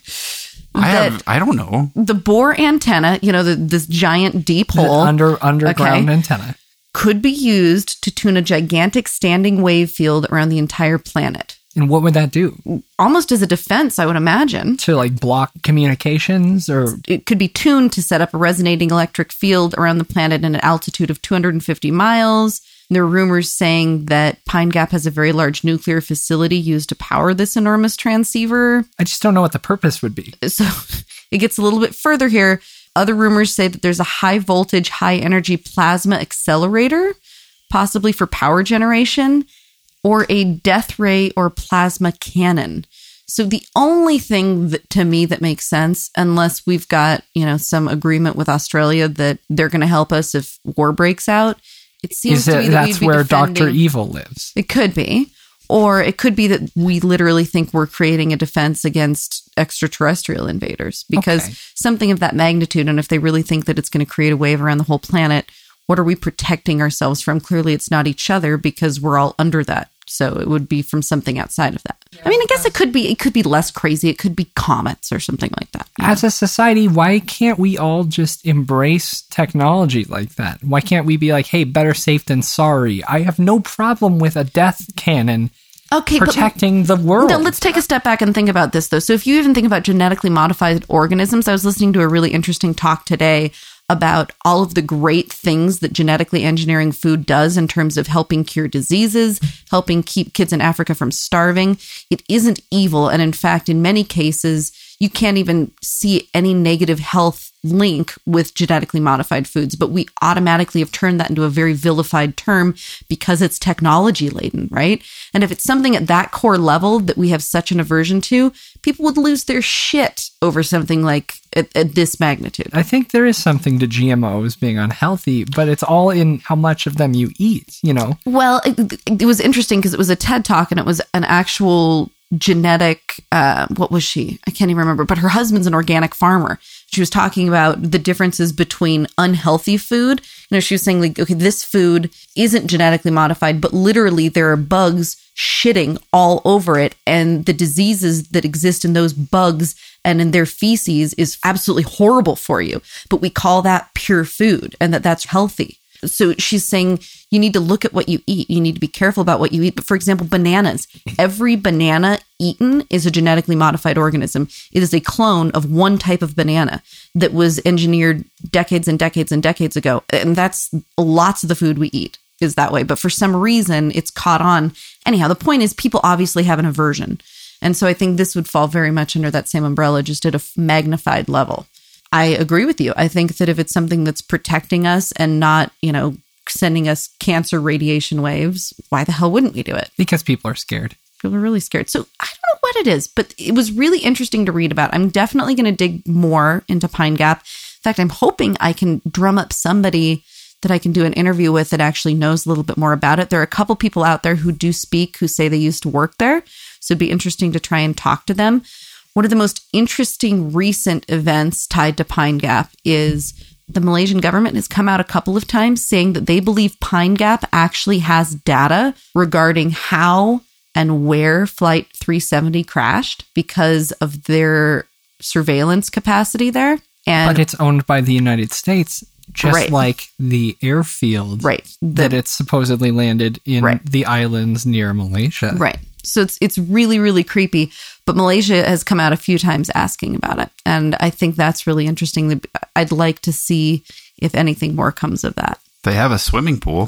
I That have, I don't know. the Bohr antenna, you know, the, this giant deep The hole, under underground Okay. antenna. could be used to tune a gigantic standing wave field around the entire planet. And what would that do? Almost as a defense, I would imagine. To like block communications or It could be tuned to set up a resonating electric field around the planet at an altitude of two hundred fifty miles. There are rumors saying that Pine Gap has a very large nuclear facility used to power this enormous transceiver. I just don't know what the purpose would be. So it gets a little bit further here. Other rumors say that there's a high voltage, high energy plasma accelerator, possibly for power generation, or a death ray or plasma cannon. So the only thing that, to me, that makes sense, unless we've got, you know, some agreement with Australia that they're going to help us if war breaks out, it seems Is to it me that that's we'd be where defending- Doctor Evil lives? It could be. Or it could be that we literally think we're creating a defense against extraterrestrial invaders because Okay. something of that magnitude, and if they really think that it's going to create a wave around the whole planet, what are we protecting ourselves from? Clearly, it's not each other because we're all under that. So it would be from something outside of that. I mean, I guess it could be it could be less crazy. It could be comets or something like that. As a society, why can't we all just embrace technology like that? Why can't we be like, hey, better safe than sorry? I have no problem with a death cannon Okay, but protecting the world. No, let's take a step back and think about this, though. So if you even think about genetically modified organisms, I was listening to a really interesting talk today about all of the great things that genetically engineering food does in terms of helping cure diseases, helping keep kids in Africa from starving. It isn't evil. And in fact, in many cases, you can't even see any negative health link with genetically modified foods, but we automatically have turned that into a very vilified term because it's technology laden, right? And if it's something at that core level that we have such an aversion to, people would lose their shit over something like at, at this magnitude. I think there is something to G M Os being unhealthy, but it's all in how much of them you eat, you know? Well, it, it was interesting because it was a TED Talk and it was an actual genetic, uh, what was she? I can't even remember, but her husband's an organic farmer. She was talking about the differences between unhealthy food. You know, she was saying like, okay, this food isn't genetically modified, but literally there are bugs shitting all over it. And the diseases that exist in those bugs and in their feces is absolutely horrible for you. But we call that pure food and that that's healthy. So she's saying you need to look at what you eat. You need to be careful about what you eat. But for example, bananas. Every banana eaten is a genetically modified organism. It is a clone of one type of banana that was engineered decades and decades and decades ago. And that's lots of the food we eat is that way. But for some reason, it's caught on. Anyhow, the point is people obviously have an aversion. And so I think this would fall very much under that same umbrella, just at a magnified level. I agree with you. I think that if it's something that's protecting us and not, you know, sending us cancer radiation waves, why the hell wouldn't we do it? Because people are scared. People are really scared. So I don't know what it is, but it was really interesting to read about. I'm definitely going to dig more into Pine Gap. In fact, I'm hoping I can drum up somebody that I can do an interview with that actually knows a little bit more about it. There are a couple people out there who do speak, who say they used to work there. So it'd be interesting to try and talk to them. One of the most interesting recent events tied to Pine Gap is the Malaysian government has come out a couple of times saying that they believe Pine Gap actually has data regarding how and where Flight three seventy crashed because of their surveillance capacity there. And But it's owned by the United States, just Right. like the airfield Right. that The- it supposedly landed in Right. the islands near Malaysia. Right. So it's it's really, really creepy. But Malaysia has come out a few times asking about it. And I think that's really interesting. I'd like to see if anything more comes of that. They have a swimming pool.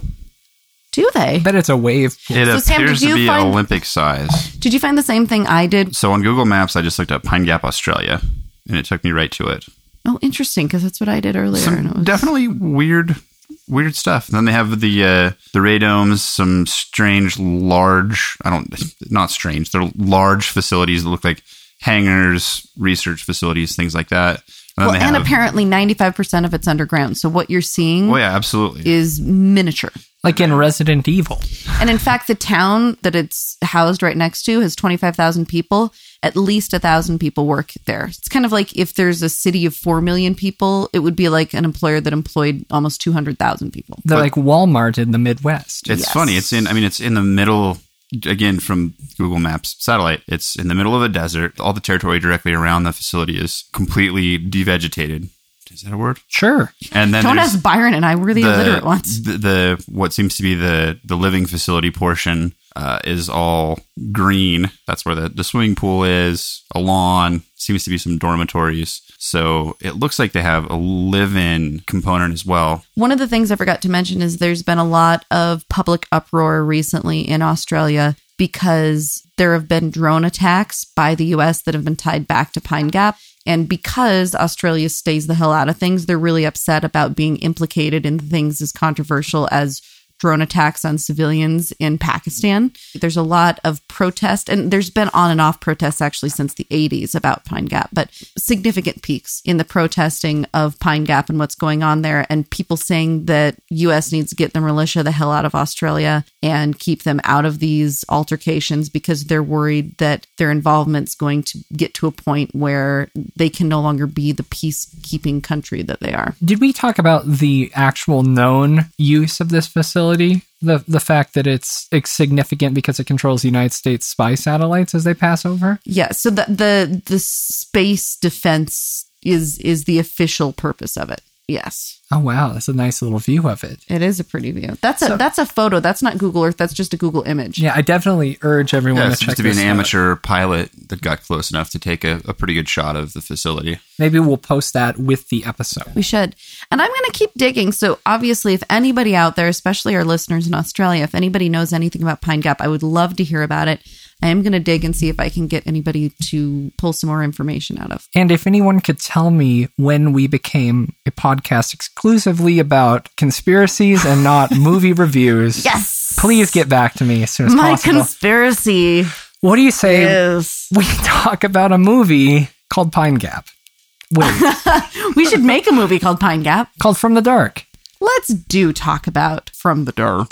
Do they? I bet it's a wave pool. It So, Sam, appears did to you be find- Olympic size. Did you find the same thing I did? So on Google Maps, I just looked up Pine Gap, Australia, and it took me right to it. Oh, interesting, because that's what I did earlier. and it Some was- definitely weird, weird stuff. And then they have the uh, the radomes, some strange, large. I don't, not strange. They're large facilities that look like hangars, research facilities, things like that. And then Well, they and have, apparently ninety-five percent of it's underground. So what you're seeing oh yeah, absolutely. is miniature. Like in Resident Evil. And in fact, the town that it's housed right next to has twenty-five thousand people. At least one thousand people work there. It's kind of like if there's a city of four million people, it would be like an employer that employed almost two hundred thousand people. They're But- like Walmart in the Midwest. It's Yes. funny. It's in, I mean, it's in the middle, again, from Google Maps satellite. It's in the middle of a desert. All the territory directly around the facility is completely devegetated. Is that a word? Sure. And then Don't there's ask Byron and I. We're the, illiterate ones. The, the what seems to be the the living facility portion uh, is all green. That's where the, the swimming pool is. A lawn. Seems to be some dormitories. So it looks like they have a live-in component as well. One of the things I forgot to mention is there's been a lot of public uproar recently in Australia because there have been drone attacks by the U S that have been tied back to Pine Gap. And because Australia stays the hell out of things, they're really upset about being implicated in things as controversial as drone attacks on civilians in Pakistan. There's a lot of protest, and there's been on and off protests actually since the eighties about Pine Gap, but significant peaks in the protesting of Pine Gap and what's going on there, and people saying that U S needs to get the militia the hell out of Australia and keep them out of these altercations because they're worried that their involvement's going to get to a point where they can no longer be the peacekeeping country that they are. Did we talk about the actual known use of this facility? The the fact that it's, it's significant because it controls the United States spy satellites as they pass over? Yeah, so the the the space defense is is the official purpose of it. Yes. Oh, wow. That's a nice little view of it. It is a pretty view. That's a So- that's a photo. That's not Google Earth. That's just a Google image. Yeah, I definitely urge everyone Yeah, to it seems check to be an this out. amateur pilot that got close enough to take a, a pretty good shot of the facility. Maybe we'll post that with the episode. We should. And I'm going to keep digging. So obviously, if anybody out there, especially our listeners in Australia, if anybody knows anything about Pine Gap, I would love to hear about it. I am going to dig and see if I can get anybody to pull some more information out of. And if anyone could tell me when we became a podcast exclusively about conspiracies and not movie reviews, Yes. please get back to me as soon as My possible. conspiracy What do you say is we talk about a movie called Pine Gap? Wait, we should make a movie called Pine Gap. called From the Dark. Let's do talk about From the Dark.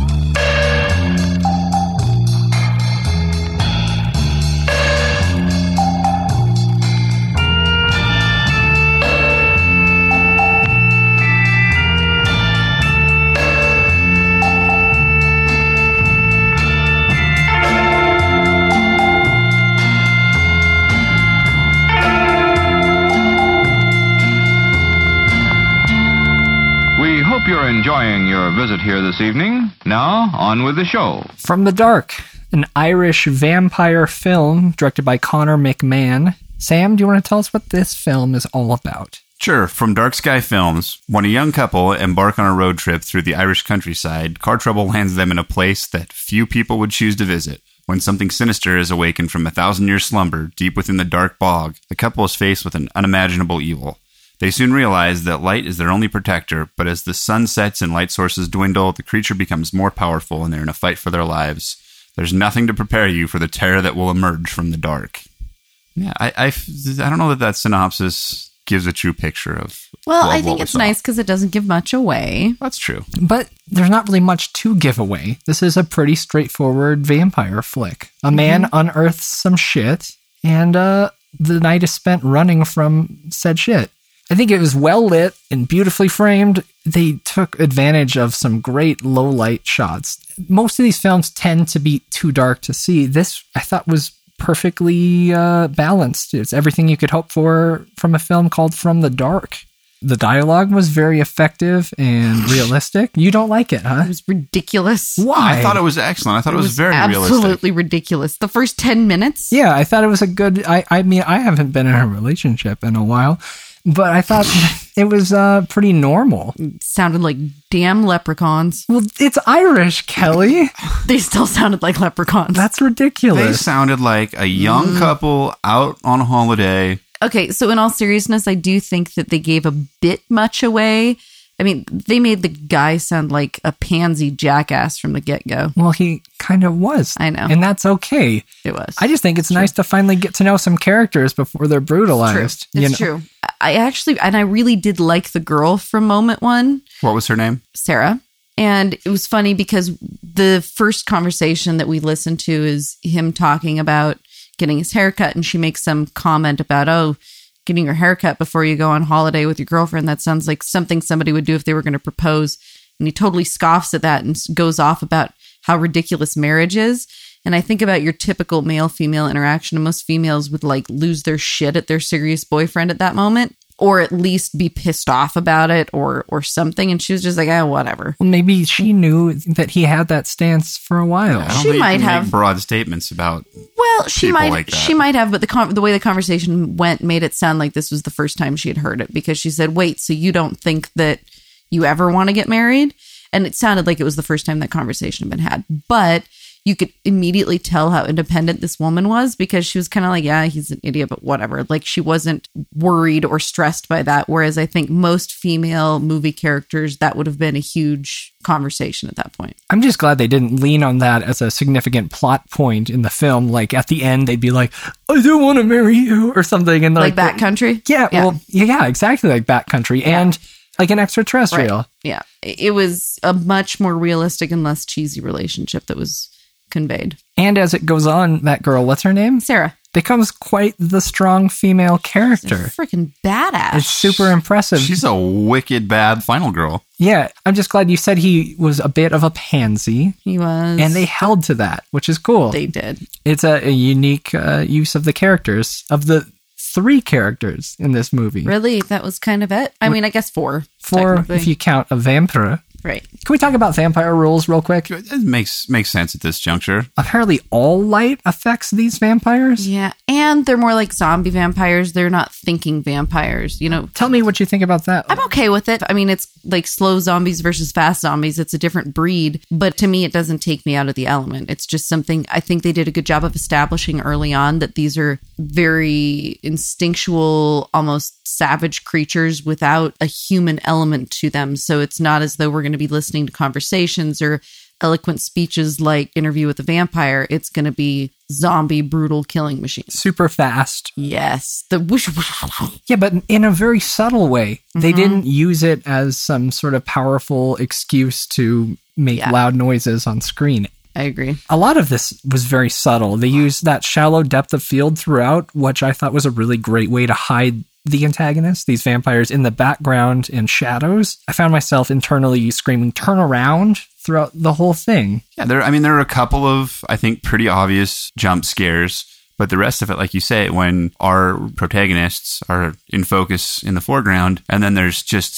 We hope you're enjoying your visit here this evening. Now, on with the show. From the Dark, an Irish vampire film directed by Connor McMahon. Sam, do you want to tell us what this film is all about? Sure. From Dark Sky Films, when a young couple embark on a road trip through the Irish countryside, car trouble lands them in a place that few people would choose to visit. When something sinister is awakened from a thousand-year slumber deep within the dark bog, the couple is faced with an unimaginable evil. They soon realize that light is their only protector, but as the sun sets and light sources dwindle, the creature becomes more powerful and they're in a fight for their lives. There's nothing to prepare you for the terror that will emerge from the dark. Yeah, I, I, I don't know that that synopsis gives a true picture of. Well, what- I what think we it's saw. nice because it doesn't give much away. That's true. But there's not really much to give away. This is a pretty straightforward vampire flick. A man unearths some shit, and uh, the night is spent running from said shit. I think it was well lit and beautifully framed. They took advantage of some great low light shots. Most of these films tend to be too dark to see. This, I thought, was perfectly uh, balanced. It's everything you could hope for from a film called From the Dark. The dialogue was very effective and realistic. You don't like it, huh? It was ridiculous. Why? I thought it was excellent. I thought it, was, very realistic. absolutely ridiculous. The first ten minutes. Yeah, I thought it was a good. I, I mean, I haven't been in a relationship in a while, but I thought it was uh, pretty normal. Sounded like damn leprechauns. Well, it's Irish, Kelly. They still sounded like leprechauns. That's They ridiculous. sounded like a young couple out on holiday. Okay, so in all seriousness, I do think that they gave a bit much away. I mean, they made the guy sound like a pansy jackass from the get-go. Well, he kind of was. I know. And that's okay. It was. I just think it's nice to finally get to know some characters before they're brutalized. True. you It's know? true. I actually, and I really did like the girl from moment one, What was her name? Sarah. And it was funny because the first conversation that we listened to is him talking about getting his haircut, and she makes some comment about, oh, getting your haircut before you go on holiday with your girlfriend. That sounds like something somebody would do if they were going to propose. And he totally scoffs at that and goes off about how ridiculous marriage is. And I think about your typical male-female interaction, and most females would like lose their shit at their serious boyfriend at that moment, or at least be pissed off about it or or something. And she was just like, oh, whatever. Well, maybe she knew that he had that stance for a while. I don't She think you might can make have- broad statements about. Well, she People might like that. she might have, but the con- the way the conversation went made it sound like this was the first time she had heard it, because she said, wait, so you don't think that you ever want to get married? And it sounded like it was the first time that conversation had been had. But you could immediately tell how independent this woman was, because she was kind of like, yeah, he's an idiot, but whatever. Like, she wasn't worried or stressed by that. Whereas I think most female movie characters, that would have been a huge conversation at that point. I'm just glad they didn't lean on that as a significant plot point in the film. Like at the end, they'd be like, I don't want to marry you or something. And Like, Backcountry? Yeah, well, yeah, exactly like Backcountry. And like an extraterrestrial. Right. Yeah. It was a much more realistic and less cheesy relationship that was conveyed. And as it goes on, that girl, what's her name? Sarah. Becomes quite the strong female character. Freaking badass. It's super impressive. She's a wicked bad final girl. Yeah, I'm just glad you said he was a bit of a pansy. He was. And they held to that, which is cool. They did. It's a, a unique uh, use of the characters, of the three characters in this movie. Really? That was kind of it? I mean, I guess four. Four, technically. if you count a vampire. Right. Can we talk about vampire rules real quick? It makes makes sense at this juncture. Apparently all light affects these vampires. Yeah. And they're more like zombie vampires. They're not thinking vampires, you know? Tell me what you think about that. I'm okay with it. I mean, it's like slow zombies versus fast zombies. It's a different breed, but to me, it doesn't take me out of the element. It's just something I think they did a good job of establishing early on, that these are very instinctual, almost savage creatures without a human element to them. So it's not as though we're going to be listening to conversations or eloquent speeches like Interview with the Vampire. It's going to be zombie, brutal killing machines. Super fast. Yes. The whoosh, whoosh, whoosh. Yeah, but in a very subtle way. They didn't use it as some sort of powerful excuse to make Yeah. loud noises on screen. I agree. A lot of this was very subtle. They used that shallow depth of field throughout, which I thought was a really great way to hide the antagonists, these vampires, in the background and shadows. I found myself internally screaming, turn around, throughout the whole thing. Yeah, there. I mean, there are a couple of, I think, pretty obvious jump scares, but the rest of it, like you say, when our protagonists are in focus in the foreground, and then there's just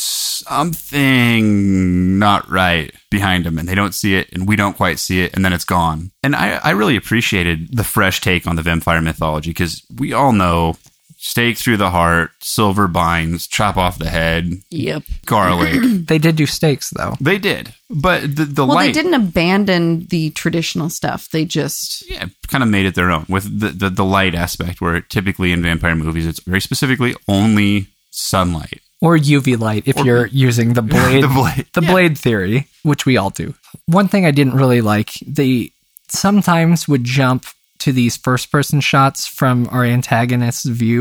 something not right behind them, and they don't see it, and we don't quite see it, and then it's gone. And I, I really appreciated the fresh take on the vampire mythology, because we all know stake through the heart, silver binds, chop off the head, Yep. garlic. They did do stakes, though. They did, but the the Well, light, they didn't abandon the traditional stuff. They just yeah, kind of made it their own with the, the the light aspect, where typically in vampire movies it's very specifically only sunlight. Or U V light, if you're using the blade, The blade, the yeah. blade theory, which we all do. One thing I didn't really like, they sometimes would jump to these first-person shots from our antagonist's view,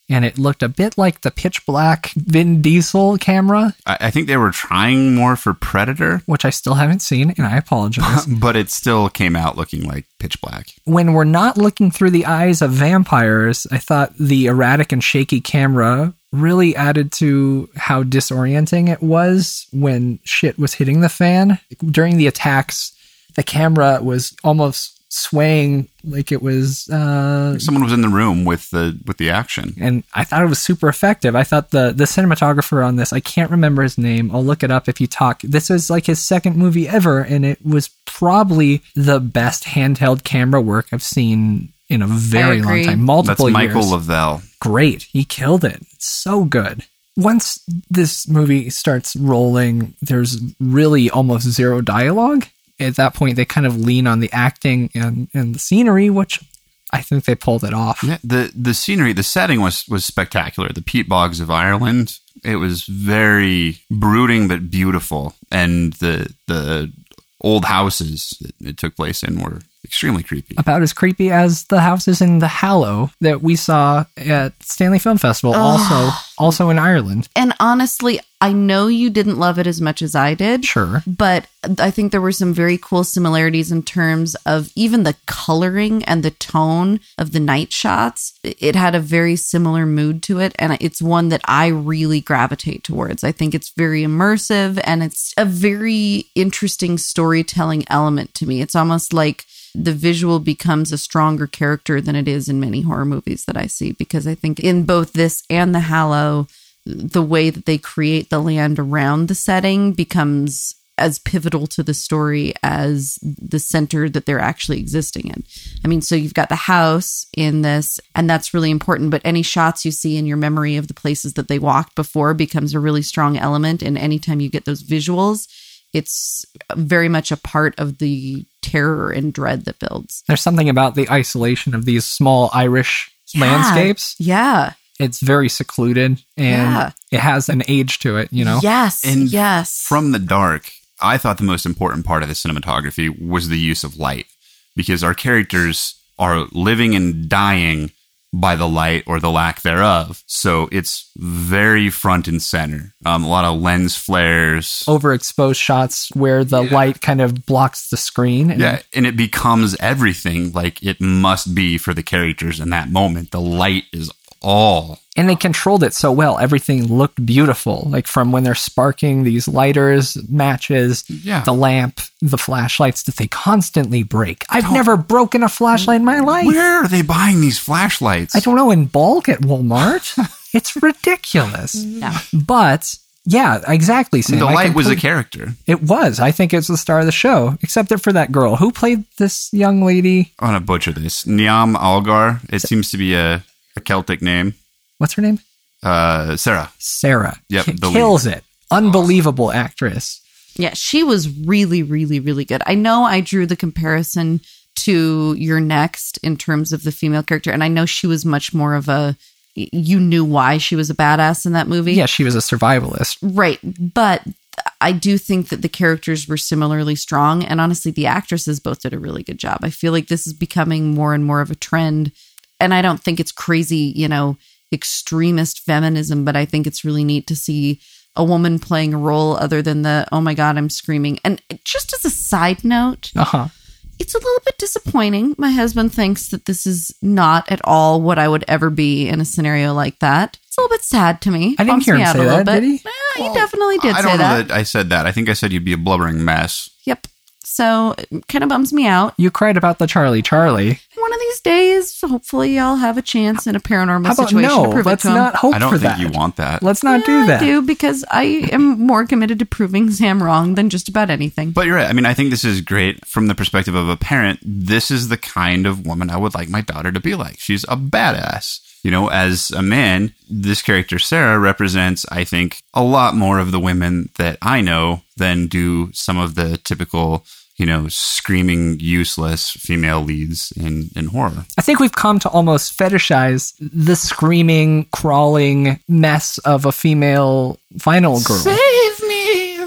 and it looked a bit like the pitch black Vin Diesel camera, I, I think they were trying more for Predator, which I still haven't seen, and I apologize. but it still came out looking like pitch black. When we're not looking through the eyes of vampires, I thought the erratic and shaky camera really added to how disorienting it was when shit was hitting the fan. During the attacks, the camera was almost swaying like it was uh Someone was in the room with the with the action. and I thought it was super effective. I thought the the cinematographer on this, I can't remember his name, I'll look it up if you talk. This is like his second movie ever, and it was probably the best handheld camera work I've seen in a very long agree. time. That's Multiple Michael years. Lavelle. Great. He killed it. It's so good. Once this movie starts rolling, there's really almost zero dialogue. At that point, they kind of lean on the acting and, and the scenery, which I think they pulled it off. Yeah, the the scenery, the setting was was spectacular. The peat bogs of Ireland. It was very brooding but beautiful, and the the old houses that it took place in were extremely creepy. About as creepy as the houses in The Hallow that we saw at Stanley Film Festival, also also in Ireland. And honestly, I know you didn't love it as much as I did. Sure. But I think there were some very cool similarities in terms of even the coloring and the tone of the night shots. It had a very similar mood to it. And it's one that I really gravitate towards. I think it's very immersive and it's a very interesting storytelling element to me. It's almost like the visual becomes a stronger character than it is in many horror movies that I see. Because I think in both this and The Hallow, the way that they create the land around the setting becomes as pivotal to the story as the center that they're actually existing in. I mean, so you've got the house in this, and that's really important, but any shots you see in your memory of the places that they walked before becomes a really strong element. And anytime you get those visuals, it's very much a part of the terror and dread that builds. There's something about the isolation of these small Irish landscapes. Yeah. It's very secluded, and Yeah. it has an age to it, you know? Yes. And yes. From the dark, I thought the most important part of the cinematography was the use of light, because our characters are living and dying by the light or the lack thereof. So it's very front and center. Um, a lot of lens flares. Overexposed shots where the Yeah. light kind of blocks the screen. And Yeah, and it becomes everything like it must be for the characters in that moment. The light is all. And they controlled it so well. Everything looked beautiful. Like from when they're sparking these lighters, matches, Yeah. the lamp, the flashlights that they constantly break. I've never broken a flashlight in my life. Where are they buying these flashlights? I don't know, in bulk at Walmart. It's ridiculous. Yeah. But yeah, exactly. Sam. The I light was a complete- character. It was. I think it's the star of the show, except that for that girl who played this young lady. I want to butcher this. Niam Algar. It seems to be a, a Celtic name. What's her name? Uh, Sarah. Sarah. Yep, Ki- the lead. kills it. Unbelievable actress. Yeah, she was really, really, really good. I know I drew the comparison to Your Next in terms of the female character, and I know she was much more of a, you knew why she was a badass in that movie. Yeah, she was a survivalist. Right, but I do think that the characters were similarly strong, and honestly, the actresses both did a really good job. I feel like this is becoming more and more of a trend, and I don't think it's crazy, you know, extremist feminism, but I think it's really neat to see a woman playing a role other than the, oh my God, I'm screaming. And just as a side note, Uh-huh. it's a little bit disappointing. My husband thinks that this is not at all what I would ever be in a scenario like that. It's a little bit sad to me. I didn't Bumps hear me him out say a little that, bit. did he? Eh, he definitely did I say don't know that. that I said that. I think I said you'd be a blubbering mess. Yep. So it kind of bums me out. You cried about the Charlie Charlie. One of these days, hopefully, I'll have a chance in a paranormal How about situation to no? prove Let's it to him. not hope I don't for think that. you want that. Let's not Yeah, do that. I do because I am more committed to proving Sam wrong than just about anything. But you're right. I mean, I think this is great from the perspective of a parent. This is the kind of woman I would like my daughter to be like. She's a badass. You know, as a man, this character, Sarah, represents, I think, a lot more of the women that I know than do some of the typical, you know, screaming, useless female leads in, in horror. I think we've come to almost fetishize the screaming, crawling mess of a female final girl. Save me!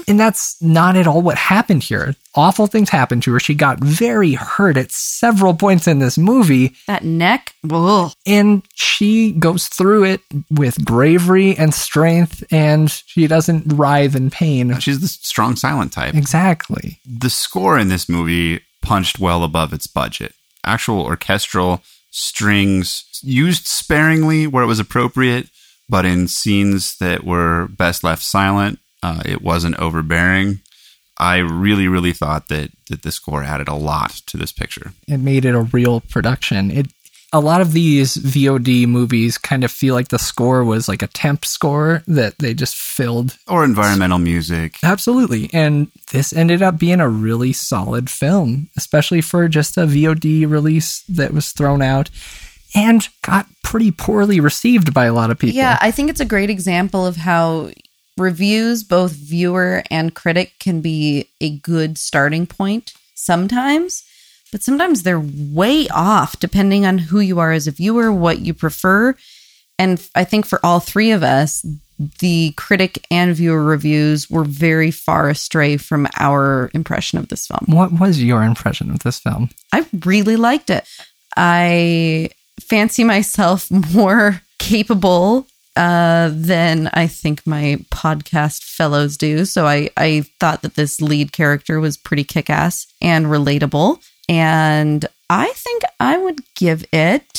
And that's not at all what happened here. Awful things happened to her. She got very hurt at several points in this movie. That neck, ugh. And she goes through it with bravery and strength, and she doesn't writhe in pain. She's the strong, silent type. Exactly. The score in this movie punched well above its budget. Actual orchestral strings used sparingly where it was appropriate, but in scenes that were best left silent, uh, it wasn't overbearing. I really, really thought that, that the score added a lot to this picture. It made it a real production. It a lot of these V O D movies kind of feel like the score was like a temp score that they just filled. Or environmental music. Absolutely. And this ended up being a really solid film, especially for just a V O D release that was thrown out and got pretty poorly received by a lot of people. Yeah, I think it's a great example of how reviews, both viewer and critic, can be a good starting point sometimes. But sometimes they're way off depending on who you are as a viewer, what you prefer. And I think for all three of us, the critic and viewer reviews were very far astray from our impression of this film. What was your impression of this film? I really liked it. I fancy myself more capable uh, than I think my podcast fellows do. So I, I thought that this lead character was pretty kick-ass and relatable. And I think I would give it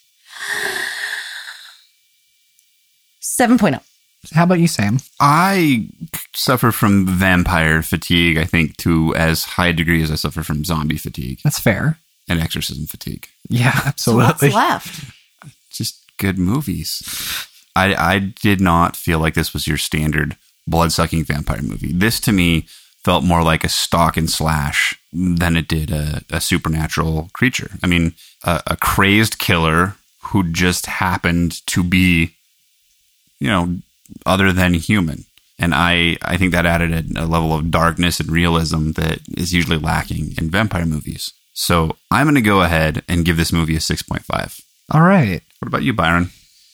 seven point oh. How about you, Sam? I suffer from vampire fatigue, I think, to as high a degree as I suffer from zombie fatigue. That's fair. And exorcism fatigue. Yeah, absolutely. So what's left? Just good movies. I, I did not feel like this was your standard blood-sucking vampire movie. This, to me, felt more like a stalk and slash than it did a, a supernatural creature. I mean, a, a crazed killer who just happened to be, you know, other than human. And I, I think that added a, a level of darkness and realism that is usually lacking in vampire movies. So I'm going to go ahead and give this movie a six point five. All right. What about you, Byron?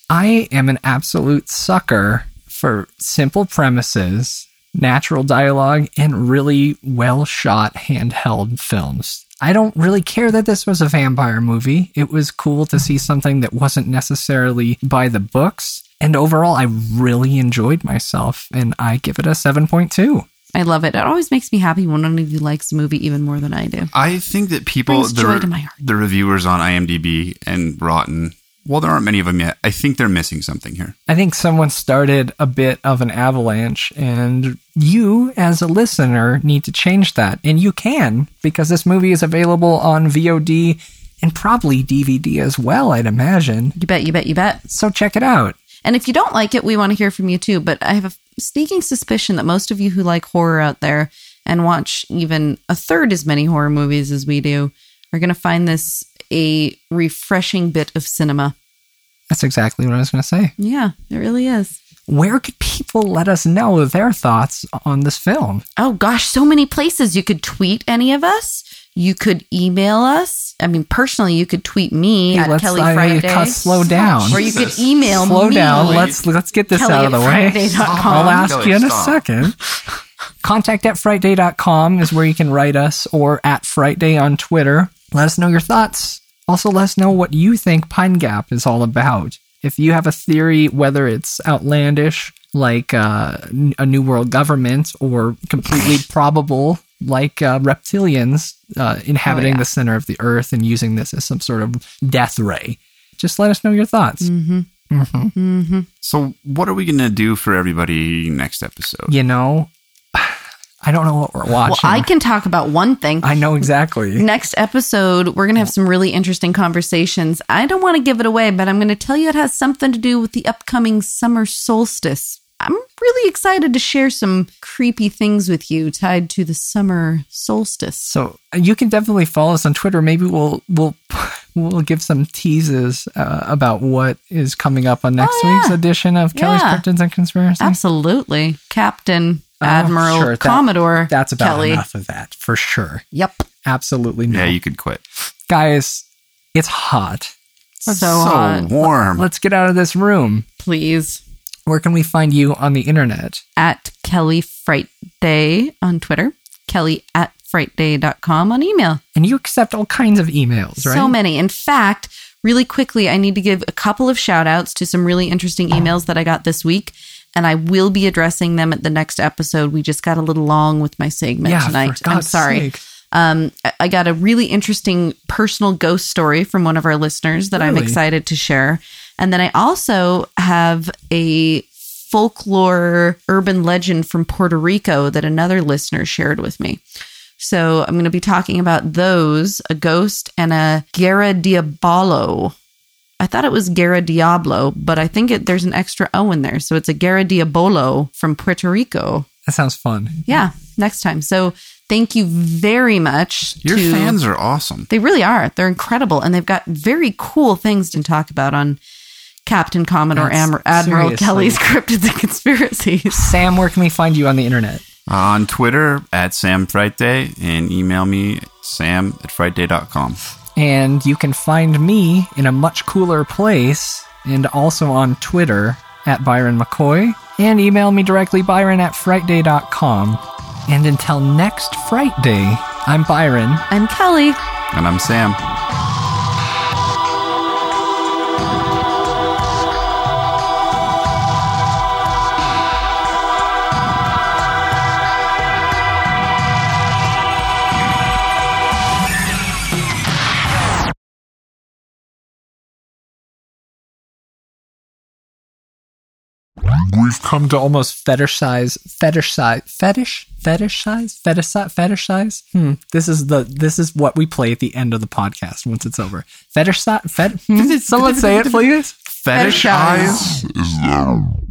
I am an absolute sucker for simple premises, natural dialogue, and really well-shot handheld films. I don't really care that this was a vampire movie. It was cool to see something that wasn't necessarily by the books. And overall, I really enjoyed myself, and I give it a seven point two. I love it. It always makes me happy when one of you likes a movie even more than I do. I think that people, Brings the, joy re- to my heart. the reviewers on IMDb and Rotten, well, there aren't many of them yet. I think they're missing something here. I think someone started a bit of an avalanche, and you, as a listener, need to change that. And you can, because this movie is available on V O D and probably D V D as well, I'd imagine. You bet, you bet, you bet. So check it out. And if you don't like it, we want to hear from you too. But I have a sneaking suspicion that most of you who like horror out there and watch even a third as many horror movies as we do are going to find this a refreshing bit of cinema. That's exactly what I was going to say. Yeah, it really is. Where could people let us know their thoughts on this film? Oh gosh, so many places. You could tweet any of us. You could email us. I mean, personally, you could tweet me Hey, at let's, Kelly uh, Friday. cut- slow down. Or you could email Slow me. down. Let's let's get this Kelly out of the at way. Friday dot com. I'll ask Kelly, you in a stop. second. Contact at frightday dot com is where you can write us, or at frightday on Twitter. Let us know your thoughts. Also, let us know what you think Pine Gap is all about. If you have a theory, whether it's outlandish, like uh, a New World Government, or completely probable, like uh, reptilians uh, inhabiting Oh, yeah. the center of the earth and using this as some sort of death ray, just let us know your thoughts. Mm-hmm. Mm-hmm. Mm-hmm. So what are we going to do for everybody next episode? You know, I don't know what we're watching. Well, I can talk about one thing. I know exactly. Next episode, we're going to have some really interesting conversations. I don't want to give it away, but I'm going to tell you it has something to do with the upcoming summer solstice. I'm really excited to share some creepy things with you tied to the summer solstice. So you can definitely follow us on Twitter. Maybe we'll we'll we'll give some teases uh, about what is coming up on next Oh, yeah. week's edition of Kelly's Yeah. Cryptids and Conspiracy. Absolutely. Captain, Oh, Admiral, sure, that- Commodore That's about Kelly. enough of that for sure. Yep. Absolutely no. Yeah, you could quit. Guys, it's hot. So hot. warm. Let's get out of this room. Please. where can we find you on the internet? At Kelly Fright Day on Twitter. Kelly at fright day dot com on email. And you accept all kinds of emails, right? So many. In fact, really quickly, I need to give a couple of shout outs to some really interesting emails that I got this week. And I will be addressing them at the next episode. We just got a little long with my segment Yeah, tonight. for I'm God's sorry. sake. Um, I- I got a really interesting personal ghost story from one of our listeners that I'm Really? excited to share. And then I also have a folklore urban legend from Puerto Rico that another listener shared with me. So I'm going to be talking about those, a ghost and a Guerra Diabolo. I thought it was Guerra Diablo, but I think it, there's an extra O in there. So it's a Guerra Diabolo from Puerto Rico. That sounds fun. Yeah, next time. So thank you very much. Your to, fans are awesome. They really are. They're incredible. And they've got very cool things to talk about on Captain Commodore That's- Am- Admiral seriously. Kelly's Cryptids and Conspiracies. Sam, where can we find you on the internet? On Twitter, at Sam Friday, and email me, sam at friday dot com. And you can find me in a much cooler place and also on Twitter at Byron McCoy. And email me directly, Byron at fright day dot com. And until next Fright Day, I'm Byron. I'm Kelly. And I'm Sam. We've come to Almost fetish size, fetish size, fetish, fetish size, fetish size, fetish size. Hmm. This is the this is what we play at the end of the podcast once it's over. Fetish size, fet. Hmm? Someone say it, please. Fetish Fetishize. eyes. is there.